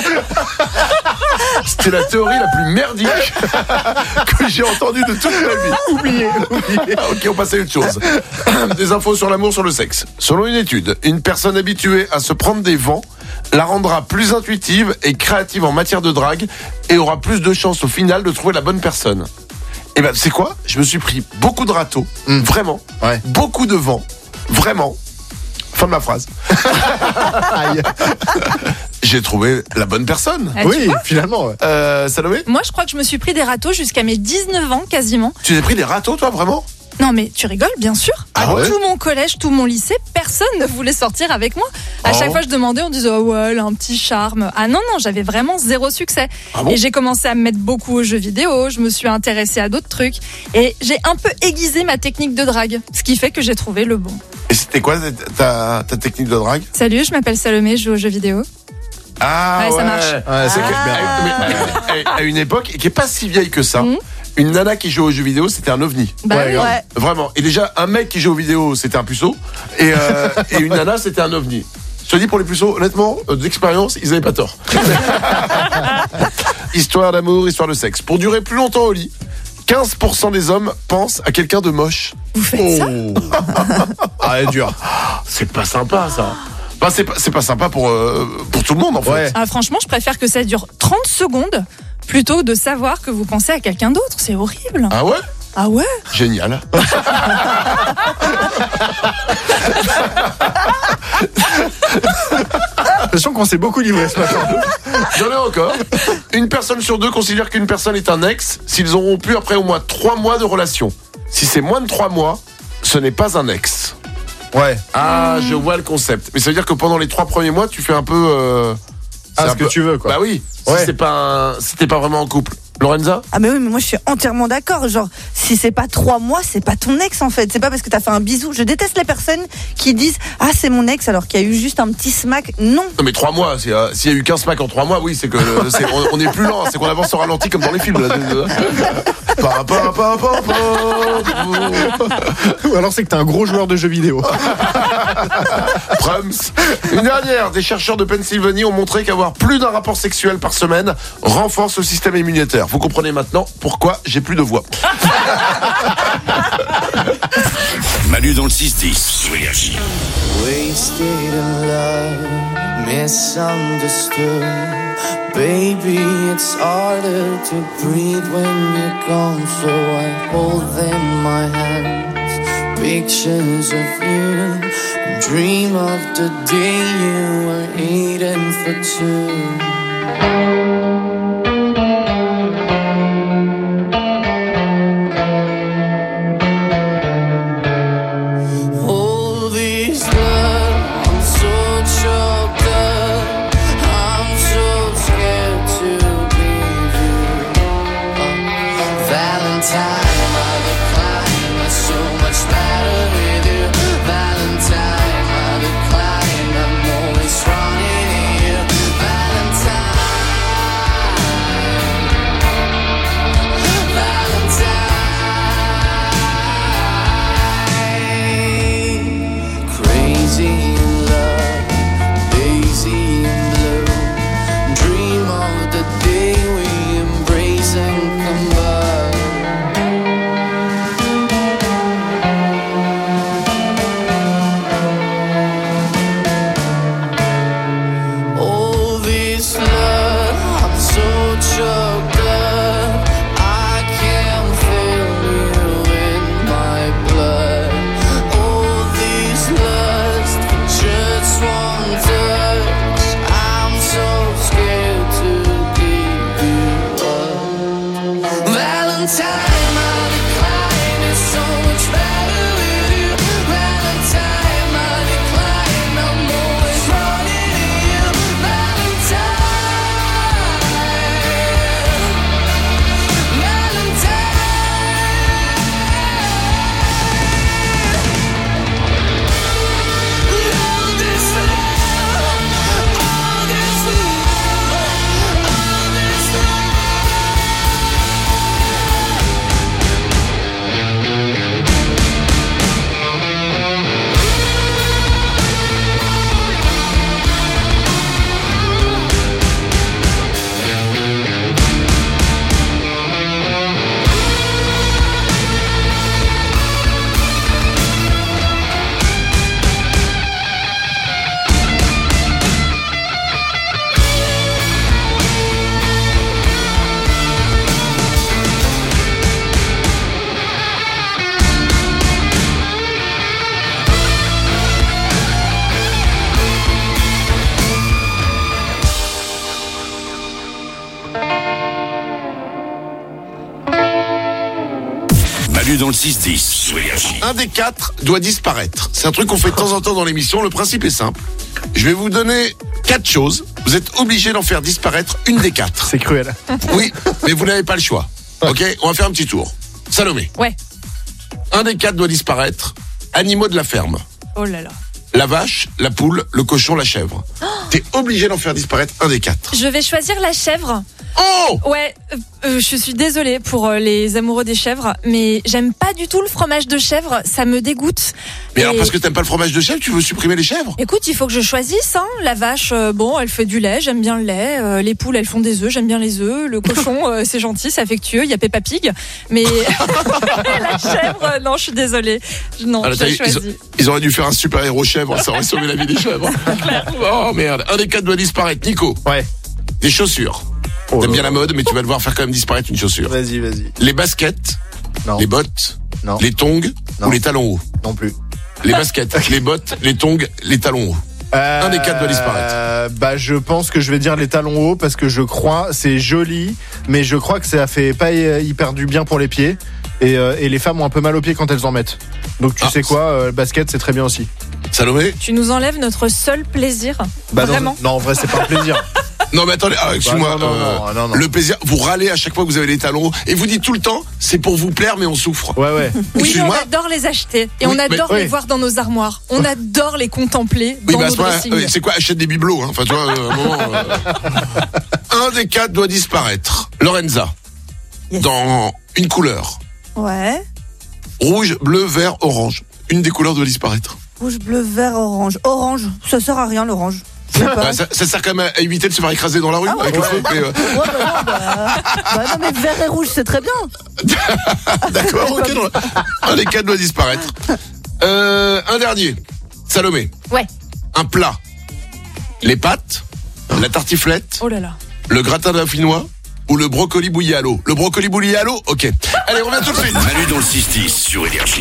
C'était la théorie la plus merdique que j'ai entendue de toute ma vie.
Oubliez, oubliez.
Ok, on passe à autre chose. Des infos sur l'amour, sur le sexe. Selon une étude, une personne habituée à se prendre des vents la rendra plus intuitive et créative en matière de drague et aura plus de chances au final de trouver la bonne personne. Et ben, c'est quoi? Je me suis pris beaucoup de râteaux, mmh. vraiment,
ouais.
beaucoup de vent, vraiment. Fin de ma phrase. Aïe. J'ai trouvé la bonne personne.
Ah,
oui, finalement. Ouais.
Euh, Salomé?
Moi, je crois que je me suis pris des râteaux jusqu'à mes dix-neuf ans, quasiment.
Tu t'es pris des râteaux, toi, vraiment?
Non mais tu rigoles, bien sûr.
Ah
à
ouais
tout mon collège, tout mon lycée, personne ne voulait sortir avec moi. À
Oh.
chaque fois je demandais, on disait oh ouais, elle a un petit charme. Ah non non, j'avais vraiment zéro succès.
Ah bon
Et j'ai commencé à me mettre beaucoup aux jeux vidéo. Je me suis intéressée à d'autres trucs et j'ai un peu aiguisé ma technique de drague, ce qui fait que j'ai trouvé le bon.
Et c'était quoi ta, ta technique de drague?
Salut, je m'appelle Salomé, je joue aux jeux vidéo.
Ah
Ouais,
ouais,
ça marche.
Ouais, c'est que-
Ah.
mais à, à- à une époque qui est pas si vieille que ça.
Mhm.
Une nana qui joue aux jeux vidéo, c'était un ovni.
Bah oui.
Ouais.
Vraiment. Et déjà, un mec qui joue aux vidéos, c'était un puceau. Et, euh, et une nana, c'était un ovni. Je te dis, pour les puceaux, honnêtement, euh, d'expérience, ils avaient pas tort. Histoire d'amour, histoire de sexe. Pour durer plus longtemps au lit, quinze pour cent des hommes pensent à quelqu'un de moche.
Vous faites ça?
Ah, elle est dure. C'est pas sympa, ça. Enfin, c'est pas, c'est pas sympa pour, euh, pour tout le monde, en fait.
Ouais.
Ah, franchement, je préfère que ça dure trente secondes plutôt que de savoir que vous pensez à quelqu'un d'autre. C'est horrible.
Ah ouais?
Ah ouais?
Génial.
L'impression qu'on s'est beaucoup livré ce matin.
J'en ai encore. Une personne sur deux considère qu'une personne est un ex s'ils ont rompu après au moins trois mois de relation. Si c'est moins de trois mois, ce n'est pas un ex.
Ouais.
Ah, je vois le concept. Mais ça veut dire que pendant les trois premiers mois, tu fais un peu... Euh,
Ah,
c'est
ce
un
que
peu-
tu veux, quoi.
Bah oui. Si
Ouais.
c'est pas un- si t'es pas vraiment en couple. Lorenza?
Ah mais oui, mais moi je suis entièrement d'accord. Genre, si c'est pas trois mois, c'est pas ton ex en fait. C'est pas parce que t'as fait un bisou. Je déteste les personnes qui disent ah c'est mon ex alors qu'il y a eu juste un petit smack. Non.
Non mais trois mois, c'est, euh, s'il y a eu quinze smacks en trois mois, oui, c'est que euh, c'est- on, on est plus lent, c'est qu'on avance au ralenti comme dans les films. Là. Pa, pa, pa, pa, pa.
Ou alors c'est que t'es un gros joueur de jeux vidéo.
Prums. Une dernière, des chercheurs de Pennsylvanie ont montré qu'avoir plus d'un rapport sexuel par semaine renforce le système immunitaire. Vous comprenez maintenant pourquoi j'ai plus de voix.
Manu dans le six dix sur Énergie.
Wasted in love, misunderstood. Baby, it's harder to breathe when you're gone. So I hold in my hands pictures of you. Dream of the day you were eating for two. All this love, I'm so choked up. I'm so scared to leave you. Uh, Valentine, I decline. It's so much better with you. Valentine, I decline. I'm always running to you. Valentine.
Bienvenue dans le six dix sur Énergie.
Un des quatre doit disparaître. C'est un truc qu'on fait de temps en temps dans l'émission. Le principe est simple. Je vais vous donner quatre choses. Vous êtes obligés d'en faire disparaître une des quatre.
C'est cruel.
Oui, mais vous n'avez pas le choix. Ok, on va faire un petit tour. Salomé.
Ouais.
Un des quatre doit disparaître. Animaux de la ferme.
Oh là là.
La vache, la poule, le cochon, la chèvre. Oh. T'es obligé d'en faire disparaître un des quatre.
Je vais choisir la chèvre.
Oh!
Ouais, euh, euh, je suis désolée pour euh, les amoureux des chèvres, mais j'aime pas du tout le fromage de chèvre, ça me dégoûte.
Mais
Et...
alors parce que t'aimes pas le fromage de chèvre, tu veux supprimer les chèvres?
Écoute, il faut que je choisisse, hein. La vache, euh, bon, elle fait du lait, j'aime bien le lait. Euh, les poules, elles font des œufs, j'aime bien les œufs. Le cochon, euh, c'est gentil, c'est affectueux, il y a Peppa Pig. Mais la chèvre, euh, non, je suis désolée. Non,
alors,
j'ai choisi.
ils, ils auraient dû faire un super-héros chèvre, ça aurait sauvé la vie des chèvres. Oh merde, un des quatre doit disparaître. Nico.
Ouais.
Des chaussures. Oh T'aimes bien la mode, mais tu vas devoir faire quand même disparaître une chaussure.
Vas-y, vas-y.
Les baskets,
non.
Les bottes,
non.
Les tongs
non.
ou les talons hauts.
Non plus.
Les baskets, les bottes, les tongs, les talons hauts.
Euh,
Un des quatre doit disparaître.
Euh, bah, je pense que je vais dire les talons hauts parce que je crois, c'est joli, mais je crois que ça fait pas hyper du bien pour les pieds. Et, euh, et les femmes ont un peu mal aux pieds quand elles en mettent. Donc tu ah, sais quoi, euh, basket c'est très bien aussi.
Salomé ?
Tu nous enlèves notre seul plaisir.
Bah
Vraiment ?
Non, non, en vrai c'est pas un plaisir.
Non mais attendez, ah, excuse-moi,
bah, non, non,
euh,
non, non, non.
le plaisir, vous râlez à chaque fois que vous avez les talons hauts et vous dites tout le temps, c'est pour vous plaire mais on souffre.
Ouais ouais.
Oui, mais on adore les acheter et
oui,
on adore
mais,
les
oui.
voir dans nos armoires. On adore les contempler
oui,
dans
bah,
nos dressings.
Euh, c'est quoi, achète des bibelots, hein. Enfin, tu vois, euh, un moment, euh... un des quatre doit disparaître. Lorenza, yes. Dans une couleur.
Ouais.
Rouge, bleu, vert, orange. Une des couleurs doit disparaître.
Rouge, bleu, vert, orange. Orange, ça sert à rien l'orange.
Bah, ça, ça sert quand même à éviter de se faire écraser dans la rue, ah ouais, avec ouais. le feu. Mais euh...
ouais, bah non, bah... bah non, mais vert et rouge, c'est très bien.
D'accord, ok. Non. Un des quatre doit disparaître. Euh, un dernier. Salomé.
Ouais.
Un plat. Les pâtes, la tartiflette.
Oh là là.
Le gratin dauphinois ou le brocoli bouilli à l'eau. Le brocoli bouilli à l'eau, ok. Allez, on revient tout de suite.
Manu dans le six dix sur Énergie.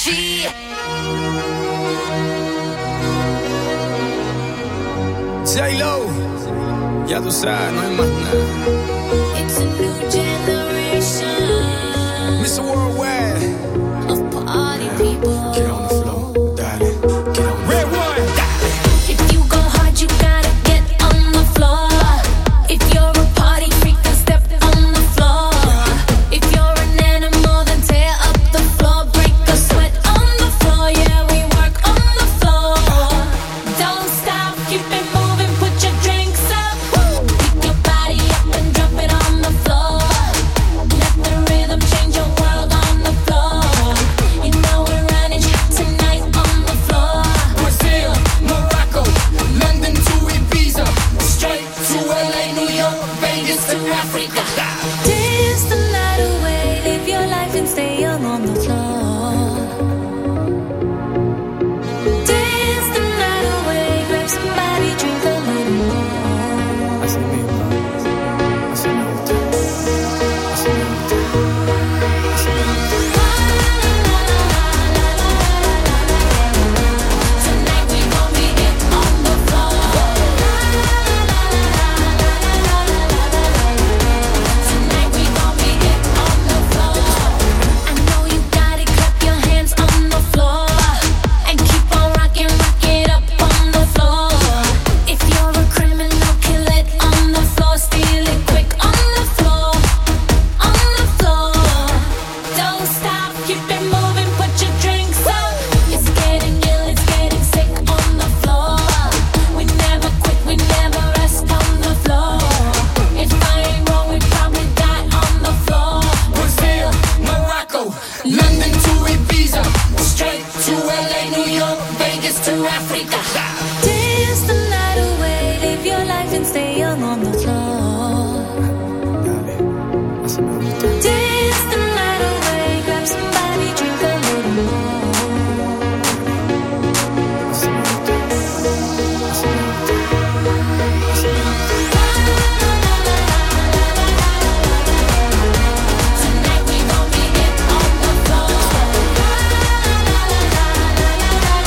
J-Lo, ya tú sabes, no hay más nada.
It's a new generation.
mister Worldwide.
Of party people.
Get on the floor, dale. Get on the Red one,
dale. If you go hard, you gotta get on the floor. If you're a party freak, then step on the floor. If you're an animal, then tear up the floor. Break a sweat on the floor. Yeah, we work on the floor. Don't stop, keep it moving.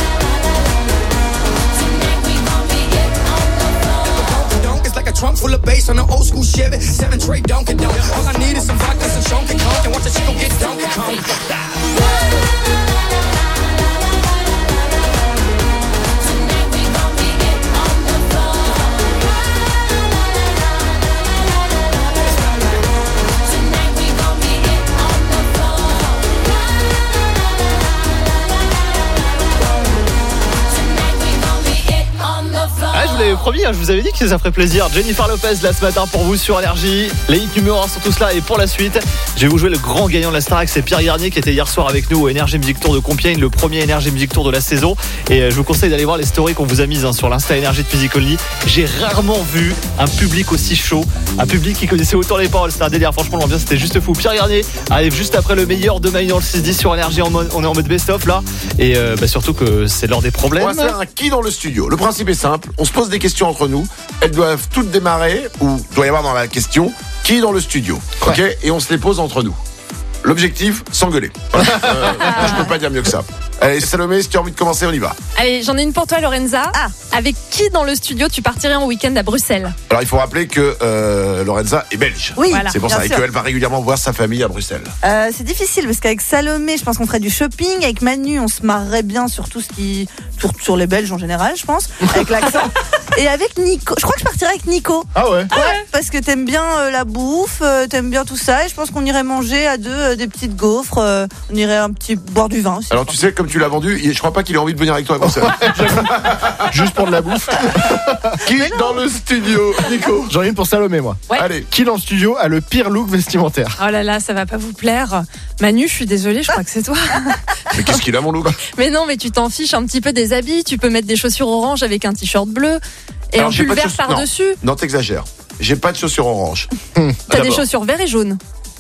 full of baby. old school Chevy, seven tray Donkey Donk. All I need is some vodka, some Chonky Conk, and watch the chick gon' get Donkey Kong.
Ah, je vous l'avais promis, hein, je vous avais dit que ça ferait plaisir. Jennifer Lopez là ce matin pour vous sur Énergie. Les hits numéro un sont tous là et pour la suite, je vais vous jouer le grand gagnant de la Starac, c'est Pierre Garnier qui était hier soir avec nous au Energy Music Tour de Compiègne, le premier Energy Music Tour de la saison. Et euh, je vous conseille d'aller voir les stories qu'on vous a mises hein, sur l'Insta Énergie de Physique Only. J'ai rarement vu un public aussi chaud, un public qui connaissait autant les paroles. C'était un délire, franchement l'ambiance c'était juste fou. Pierre Garnier arrive juste après le meilleur de Manu dans le six dix sur Énergie. On est en mode best-of là. Et euh, bah, surtout que c'est l'heure des problèmes.
On va faire un qui dans le studio. Le principe est simple, on se pose des questions entre nous. Elles doivent toutes démarrer, ou doit y avoir dans la question, qui dans le studio. Ok, ouais. Et on se les pose entre nous. L'objectif, s'engueuler. Voilà. Euh, je peux pas dire mieux que ça. Allez, Salomé, si tu as envie de commencer, on y va.
Allez, j'en ai une pour toi, Lorenza. Ah. Avec qui dans le studio tu partirais en week-end à Bruxelles?
Alors, il faut rappeler que euh, Lorenza est belge.
Oui,
voilà,
c'est pour ça.
sûr.
Et qu'elle va régulièrement voir sa famille à Bruxelles.
Euh, c'est difficile parce qu'avec Salomé, je pense qu'on ferait du shopping. Avec Manu, on se marrerait bien sur tout ce qui tourne sur les Belges en général, je pense, avec l'accent. Et avec Nico, je crois que je partirais avec Nico.
Ah ouais.
Ah ouais. Parce que t'aimes bien euh, la bouffe, euh, t'aimes bien tout ça, et je pense qu'on irait manger à deux euh, des petites gaufres. Euh, on irait un petit boire du vin aussi.
Alors tu sais, comme tu l'as vendu, je crois pas qu'il ait envie de venir avec toi à Bruxelles.
Juste pour de la bouffe.
Qui dans le studio, Nico?
J'en ai une pour Salomé, moi.
Ouais.
Allez.
Qui dans le studio a le pire look vestimentaire?
Oh là là, ça va pas vous plaire. Manu, je suis désolée, je crois que c'est toi.
Mais qu'est-ce qu'il a, mon look?
Mais non, mais tu t'en fiches un petit peu des habits. Tu peux mettre des chaussures orange avec un t-shirt bleu et
Alors,
un
j'ai
pull
pas de
vert
chaussures-
par-dessus.
Non, non, t'exagères. J'ai pas de chaussures orange.
T'as des
D'abord.
chaussures vert et jaune.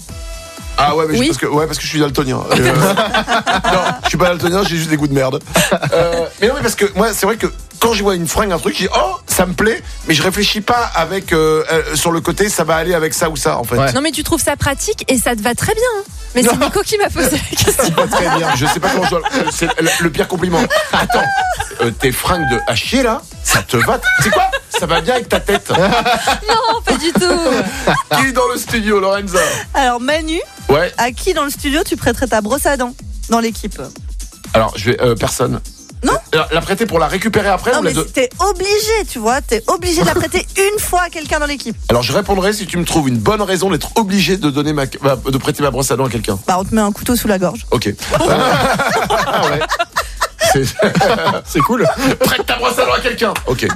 Ah ouais, mais
Oui.
je, parce que, ouais, parce que je suis daltonien. Euh, non, je suis pas daltonien, j'ai juste des goûts de merde. Euh, mais non, mais parce que moi, c'est vrai que quand je vois une fringue, un truc, je dis oh, ça me plaît, mais je réfléchis pas avec euh, euh, sur le côté, ça va aller avec ça ou ça en fait.
Ouais.
Non, mais tu trouves ça pratique et ça te va très bien. hein. Mais c'est Nico qui m'a posé la question.
Pas très bien. Je sais pas comment je dois. euh, C'est le, le pire compliment. Attends, euh, tes fringues de haché là, ça te va. C'est quoi? Ça va bien avec ta tête.
Non, pas du tout.
Qui est dans le studio, Lorenza?
Alors Manu,
Ouais.
à qui dans le studio tu prêterais ta brosse à dents dans l'équipe?
Alors, je vais. Euh, personne.
Non.
La, la prêter pour la récupérer après
Non
ou la
mais
de...
t'es obligé, tu vois, t'es obligé de la prêter une fois à quelqu'un dans l'équipe.
Alors, je répondrai si tu me trouves une bonne raison d'être obligé de donner ma, de prêter ma brosse à dents à quelqu'un.
Bah on te met un couteau sous la gorge.
Ok.
Ah ouais.
C'est,
C'est cool.
Prête ta brosse à dents à quelqu'un. Ok.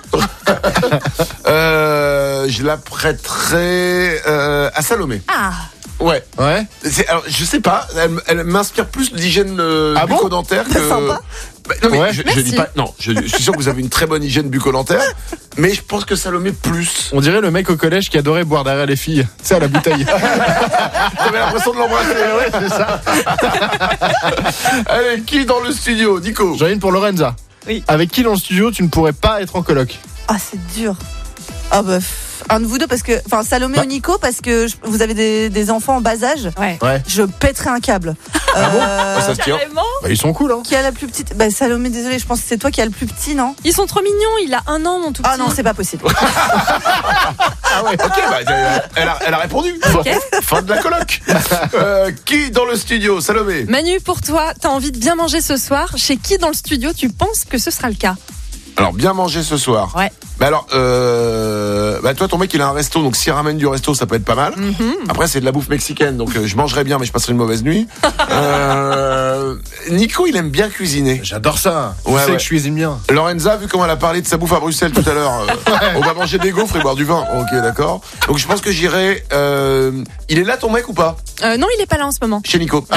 euh, je la prêterai euh, à Salomé.
Ah.
Ouais.
Ouais.
C'est, alors, je sais pas, elle, elle m'inspire plus d'hygiène euh,
Ah bon
bucco-dentaire que.
Sympa.
Bah, non mais
Ouais.
je, je
Merci.
dis pas. Non, je, je suis sûr que vous avez une très bonne hygiène bucco-dentaire, mais je pense que Salomé plus.
On dirait le mec au collège qui adorait boire derrière les filles. Tu sais, à la bouteille.
J'avais l'impression de l'embrasser.
Ouais, c'est ça.
Allez, qui dans le studio, Nico?
J'en ai une pour Lorenza.
Oui.
Avec qui dans le studio tu ne pourrais pas être en coloc?
Ah c'est dur. Ah bah pff, un de vous deux parce que, enfin Salomé
Bah.
ou Nico parce que je- vous avez des, des enfants en bas âge.
Ouais.
Ouais.
Je pèterais un câble.
Ah bon
Ah, ça se tient.
Carrément.
Bah, ils sont cool, hein.
Qui a la plus petite? Bah Salomé, désolé, je pense que c'est toi qui as le plus petit, non?
Ils sont trop mignons. Il a un an, mon tout petit.
Ah non, c'est pas possible.
Ah ouais.
Ok, bah, elle a, elle a répondu.
Ok.
Fin de la coloc. Euh, qui dans le studio, Salomé?
Manu, pour toi, t'as envie de bien manger ce soir. Chez qui dans le studio tu penses que ce sera le cas?
Alors, bien manger ce soir.
Ouais.
Bah alors, euh, bah toi, ton mec, il a un resto, donc s'il ramène du resto, ça peut être pas mal.
Mm-hmm.
Après, c'est de la bouffe mexicaine, donc euh, je mangerai bien, mais je passerai une mauvaise nuit. euh, Nico, il aime bien cuisiner.
J'adore ça. Tu
Ouais,
sais
ouais.
que je cuisine bien.
Lorenza, vu comment elle a parlé de sa bouffe à Bruxelles tout à l'heure, euh, on va manger des gaufres et boire du vin. Ok, d'accord. Donc je pense que j'irai. Euh, il est là, ton mec, ou pas?
Euh, non, il est pas là en ce moment.
Chez Nico.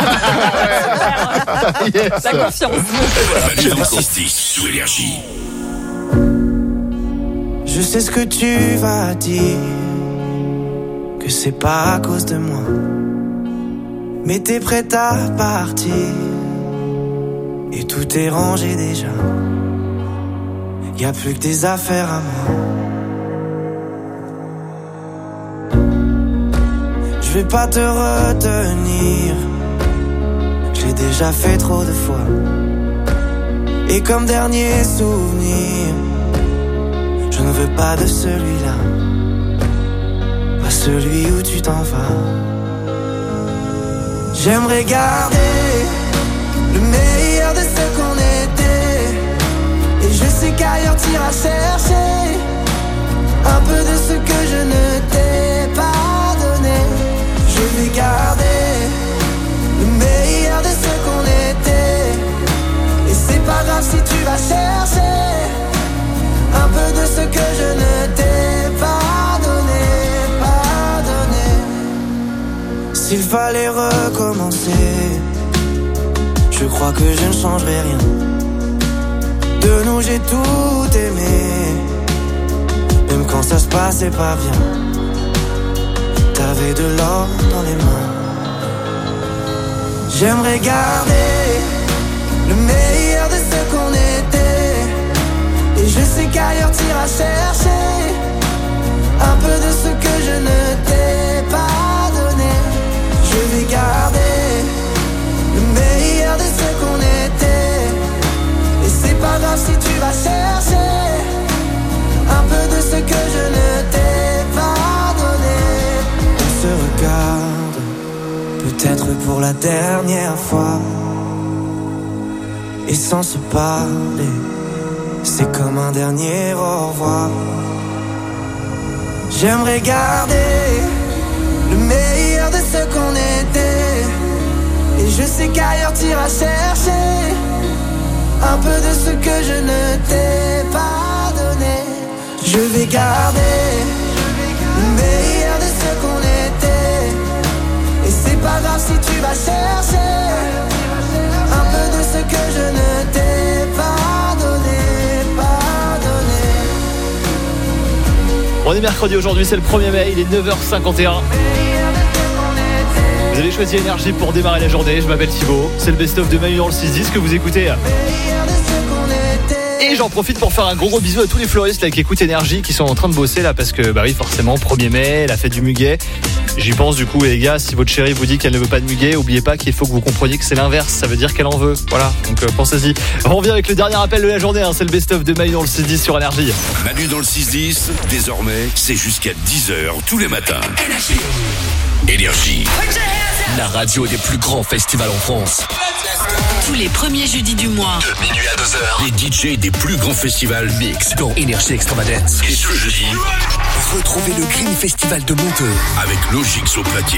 Yes.
La confiance.
Manu dans le six dix sur Énergie.
Je sais ce que tu vas dire, que c'est pas à cause de moi. Mais t'es prête à partir, et tout est rangé déjà. Y a plus que des affaires à moi. Je vais pas te retenir, j'ai déjà fait trop de fois. Et comme dernier souvenir, je ne veux pas de celui-là. celui où tu t'en vas. J'aimerais garder le meilleur de ce qu'on était. Et je sais qu'ailleurs t'iras chercher un peu de ce que je ne t'ai pas donné. Je vais garder le meilleur de ce qu'on était. Et c'est pas grave si tu vas chercher un peu de ce que je ne t'ai pas donné, pas donné. S'il fallait recommencer, je crois que je ne changerai rien. De nous j'ai tout aimé, même quand ça se passait pas bien. T'avais de l'or dans les mains. J'aimerais garder le meilleur de ce qu'on était. Et je sais qu'ailleurs t'iras chercher un peu de ce que je ne t'ai pas donné. Je vais garder le meilleur de ce qu'on était. Et c'est pas grave si tu vas chercher un peu de ce que je ne t'ai pas donné. On se regarde, peut-être pour la dernière fois. Et sans se parler, c'est comme un dernier au revoir. J'aimerais garder le meilleur de ce qu'on était. Et je sais qu'ailleurs t'iras chercher un peu de ce que je ne t'ai pas donné. Je vais garder le meilleur de ce qu'on était. Et c'est pas grave si tu vas chercher un peu de ce que je ne t'ai pas donné, pas donné.
On est mercredi aujourd'hui, c'est le premier mai, il est neuf heures cinquante et un. Vous avez choisi Énergie pour démarrer la journée, je m'appelle Thibaut. C'est le best-of de Manu dans le six dix que vous écoutez. Et j'en profite pour faire un gros gros bisou à tous les fleuristes là, qui écoutent Énergie, qui sont en train de bosser là, parce que bah oui forcément premier mai, la fête du muguet. J'y pense du coup les gars, si votre chérie vous dit qu'elle ne veut pas de muguet, oubliez pas qu'il faut que vous compreniez que c'est l'inverse, ça veut dire qu'elle en veut. Voilà, donc euh, pensez-y. On revient avec le dernier appel de la journée, hein. C'est le best-of de Manu dans le six dix sur Énergie.
Manu dans le six dix, désormais c'est jusqu'à dix heures tous les matins. Énergie.
La radio des plus grands festivals en France.
Tous les premiers jeudis du mois.
De minuit à deux heures.
Les D J des plus grands festivals
mix dans Énergie Extravagance.
Et ce jeudi,
retrouvez le Green Festival de Monteux.
Avec Logix au platine.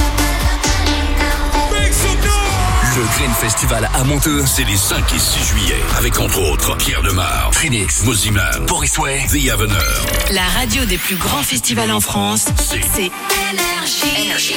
Le Green Festival à Monteux,
c'est les cinq et six juillet. Avec entre autres Pierre Demar,
Phoenix,
Moziman,
Boris Way,
The Avener.
La radio des plus grands festivals en France, c'est, c'est Énergie. Énergie.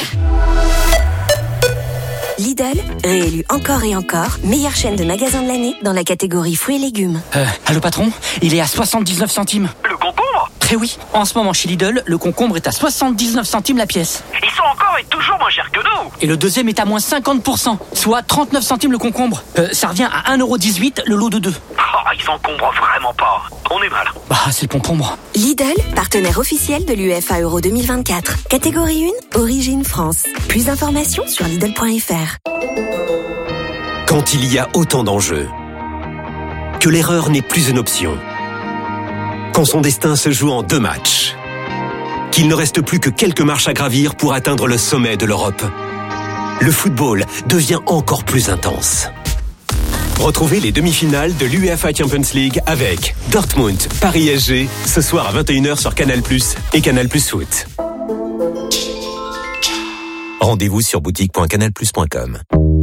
Lidl, réélu encore et encore, meilleure chaîne de magasins de l'année dans la catégorie fruits et légumes.
Euh, allô patron, il est à soixante-dix-neuf centimes.
Le concombre ?
Eh oui, en ce moment chez Lidl, le concombre est à soixante-dix-neuf centimes la pièce.
Ils sont encore et toujours moins chers que nous.
Et le deuxième est à moins cinquante pour cent, soit trente-neuf centimes le concombre. Euh, ça revient à un euro dix-huit le lot de deux.
Oh, ils s'encombrent vraiment pas. On est mal.
Bah, c'est le concombre.
Lidl, partenaire officiel de l'U E F A Euro deux mille vingt-quatre. Catégorie un, origine France. Plus d'informations sur Lidl point F R.
Quand il y a autant d'enjeux, que l'erreur n'est plus une option, quand son destin se joue en deux matchs, qu'il ne reste plus que quelques marches à gravir pour atteindre le sommet de l'Europe, le football devient encore plus intense. Retrouvez les demi-finales de l'UEFA Champions League avec Dortmund, Paris S G, ce soir à vingt et une heures sur Canal plus, et Canal plus Foot. Rendez-vous sur boutique point canal plus point com.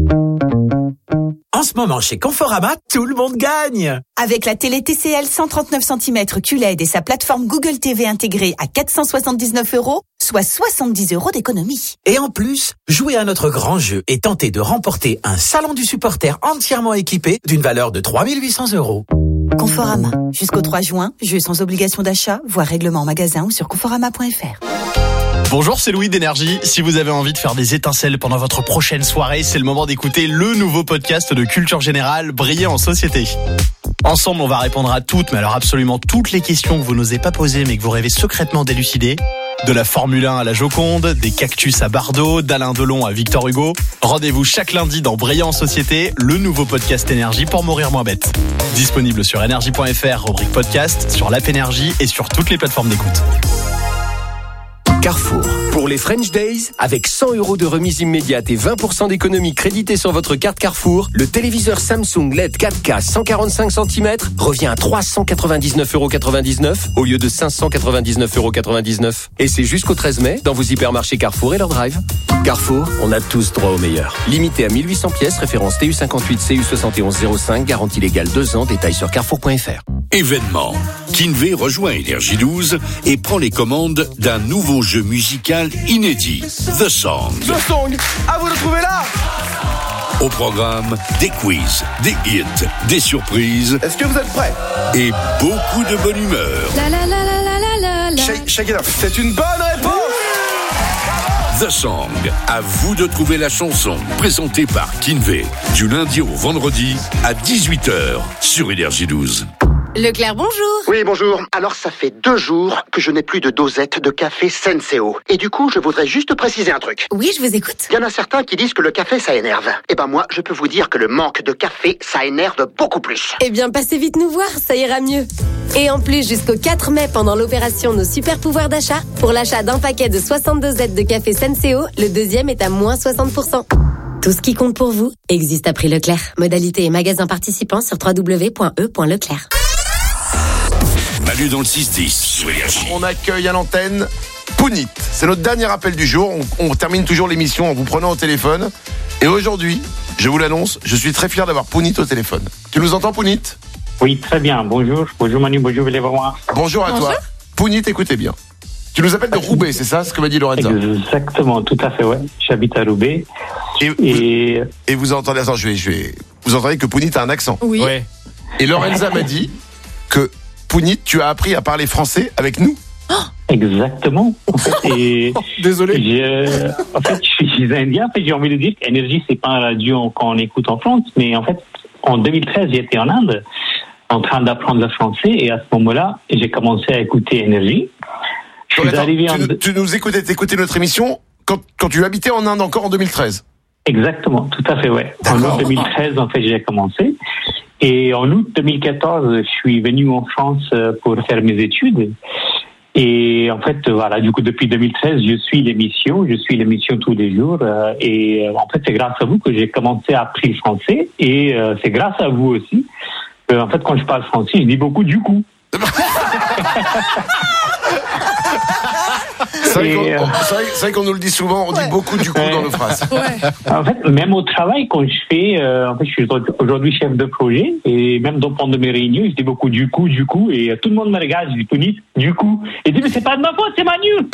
En ce moment, chez Conforama, tout le monde gagne!
Avec la télé T C L cent trente-neuf centimètres Q L E D et sa plateforme Google T V intégrée à quatre cent soixante-dix-neuf euros, soit soixante-dix euros d'économie.
Et en plus, jouez à notre grand jeu et tentez de remporter un salon du supporter entièrement équipé d'une valeur de trois mille huit cents euros.
Conforama. Jusqu'au trois juin, jeu sans obligation d'achat, voire règlement en magasin ou sur conforama point F R.
Bonjour, c'est Louis d'Énergie. Si vous avez envie de faire des étincelles pendant votre prochaine soirée, c'est le moment d'écouter le nouveau podcast de Culture Générale, Briller en Société. Ensemble, on va répondre à toutes, mais alors absolument toutes les questions que vous n'osez pas poser, mais que vous rêvez secrètement d'élucider. De la Formule un à la Joconde, des cactus à Bardot, d'Alain Delon à Victor Hugo. Rendez-vous chaque lundi dans Briller en Société, le nouveau podcast Énergie pour mourir moins bête. Disponible sur énergie point F R, rubrique podcast, sur l'app Énergie et sur toutes les plateformes d'écoute.
Carrefour. Pour Pour les French Days, avec cent euros de remise immédiate et vingt pour cent d'économie créditée sur votre carte Carrefour, le téléviseur Samsung L E D quatre K cent quarante-cinq centimètres revient à trois cent quatre-vingt-dix-neuf euros quatre-vingt-dix-neuf au lieu de cinq cent quatre-vingt-dix-neuf euros quatre-vingt-dix-neuf. Et c'est jusqu'au treize mai dans vos hypermarchés Carrefour et leur drive. Carrefour, on a tous droit au meilleur. Limité à mille huit cents pièces, référence T U cinquante-huit C U soixante et onze zéro cinq, garantie légale deux ans, détails sur carrefour point f r.
Événement. Kinvey rejoint Énergie douze et prend les commandes d'un nouveau jeu musical inédit, The Song.
The Song, à vous de trouver là.
Au programme, des quiz, des hits, des surprises.
Est-ce que vous êtes prêts?
Et beaucoup de bonne humeur.
La la la la la la la.
Shake, shake it up. C'est une bonne réponse.
The Song, à vous de trouver la chanson, présentée par Kinvey, du lundi au vendredi à dix-huit heures sur Énergie douze.
Leclerc, bonjour.
Oui, bonjour. Alors, ça fait deux jours que je n'ai plus de dosette de café Senseo. Et du coup, je voudrais juste préciser un truc.
Oui, je vous écoute.
Il y en a certains qui disent que le café, ça énerve. Eh ben moi, je peux vous dire que le manque de café, ça énerve beaucoup plus.
Eh bien, passez vite nous voir, ça ira mieux. Et en plus, jusqu'au quatre mai, pendant l'opération Nos Super Pouvoirs d'achat, pour l'achat d'un paquet de soixante dosettes de café Senseo, le deuxième est à moins soixante pour cent. Tout ce qui compte pour vous existe à prix Leclerc. Modalité et magasin participants sur w w w point e point leclerc.
Manu dans le six dix sur Énergie.
On accueille à l'antenne Pounit. C'est notre dernier appel du jour. On, on termine toujours l'émission en vous prenant au téléphone. Et aujourd'hui, je vous l'annonce, je suis très fier d'avoir Pounit au téléphone. Tu nous entends, Pounit?
Oui, très bien. Bonjour. Bonjour Manu, bonjour les voir.
Bonjour à
bonjour.
toi. Pounit, écoutez bien. Tu nous appelles de Roubaix, c'est ça ce que m'a dit Lorenza?
Exactement, tout à fait, ouais. J'habite à Roubaix.
Et, et... Vous, et vous entendez, attends, je vais, je vais, vous entendez que Pounit a un accent?
Oui. Ouais.
Et Lorenza m'a dit que Pounit, tu as appris à parler français avec nous?
Exactement. En fait, et
désolé.
Je, en fait, je suis indien. En fait, j'ai envie de dire qu'Énergie, c'est pas un radio qu'on écoute en France, mais en fait, en deux mille treize, j'étais en Inde, en train d'apprendre le français, et à ce moment-là, j'ai commencé à écouter Énergie.
Je suis arrivé tu, en... tu nous écoutais, t'écoutais notre émission quand, quand tu habitais en Inde encore en deux mille treize?
Exactement, tout à fait, ouais. En août deux mille treize, en fait, j'ai commencé. Et en août deux mille quatorze, je suis venu en France pour faire mes études. Et en fait, voilà, du coup, depuis deux mille treize, je suis l'émission, je suis l'émission tous les jours. Et en fait, c'est grâce à vous que j'ai commencé à apprendre le français. Et c'est grâce à vous aussi. En fait, quand je parle français, je dis beaucoup du coup.
C'est vrai, qu'on, euh... c'est, vrai, c'est vrai qu'on nous le dit souvent, on ouais. dit beaucoup du coup ouais. dans nos phrases.
Ouais. En fait, même au travail, quand je fais, euh, en fait, je suis aujourd'hui chef de projet, et même dans, pendant mes réunions, je dis beaucoup du coup, du coup, et tout le monde me regarde, je dis Pounit, du coup, et je dis mais c'est pas de ma faute, c'est Manu.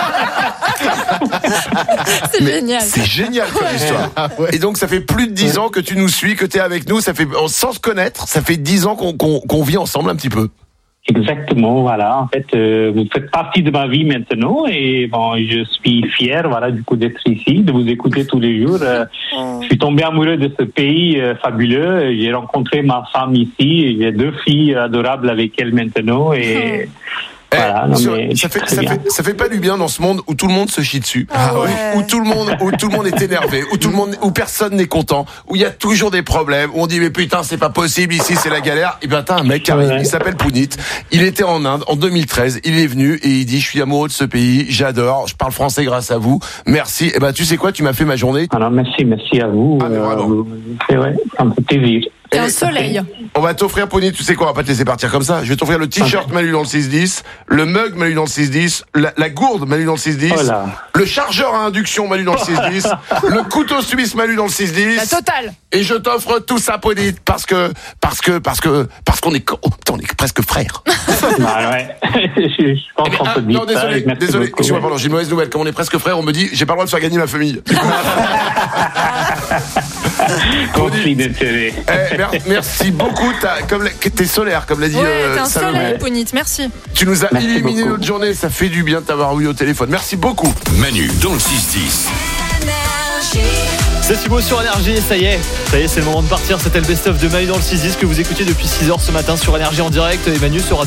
C'est mais génial.
C'est génial comme ouais. histoire. Ouais. Et donc ça fait plus de dix ans que tu nous suis, que tu es avec nous, ça fait sans se connaître, ça fait dix ans qu'on, qu'on, qu'on vit ensemble un petit peu.
Exactement, voilà. En fait, euh, vous faites partie de ma vie maintenant et bon, je suis fier, voilà, du coup d'être ici, de vous écouter tous les jours. Euh, je suis tombé amoureux de ce pays euh, fabuleux. J'ai rencontré ma femme ici. J'ai deux filles adorables avec elle maintenant et. Voilà,
non, mais ça, fait, ça, fait, ça fait pas du bien dans ce monde où tout le monde se chie dessus, ah ouais. où, où tout le monde, où tout le monde est énervé, où tout le monde, où personne n'est content, où il y a toujours des problèmes, où on dit mais putain c'est pas possible ici c'est la galère. Et ben t'as un mec qui arrive, ouais. il s'appelle Pounit, il était en Inde en deux mille treize, il est venu et il dit je suis amoureux de ce pays, j'adore, je parle français grâce à vous, merci. Et ben tu sais quoi, tu m'as fait ma journée.
Alors merci, merci à vous.
Ah mais vraiment.
Euh, c'est vrai, ça me fait plaisir.
C'est un soleil.
On va t'offrir, Pounit, tu sais quoi, on va pas te laisser partir comme ça. Je vais t'offrir le t-shirt Manu dans le six dix, le mug Manu dans le six dix, la, la gourde Manu dans le six dix, oh le chargeur à induction Manu dans le six dix, le couteau suisse Manu dans le six dix.
La totale.
Et je t'offre tout ça, Pounit, parce que, parce que, parce que, parce qu'on est, oh, putain, on est presque frères.
Bah ouais. je, je pense qu'on peut dire
non, désolé,
ça.
désolé. Je vois, pardon, j'ai une mauvaise nouvelle. Comme on est presque frères, on me dit, j'ai pas le droit de faire gagner ma famille.
Conflit d'intérêt.
Eh, mer- merci beaucoup. T'as, comme la, t'es solaire, comme l'a dit
ouais,
euh,
t'es un
Salomé.
soleil, Pounit, merci.
Tu nous as
merci
illuminé
beaucoup.
notre journée. Ça fait du bien de t'avoir eu au téléphone. Merci beaucoup.
Manu dans le six dix.
C'est Thibaut sur Énergie, ça y est, ça y est, c'est le moment de partir. C'était le best-of de Manu dans le six dix que vous écoutiez depuis six heures ce matin sur Énergie en direct. Et Manu sera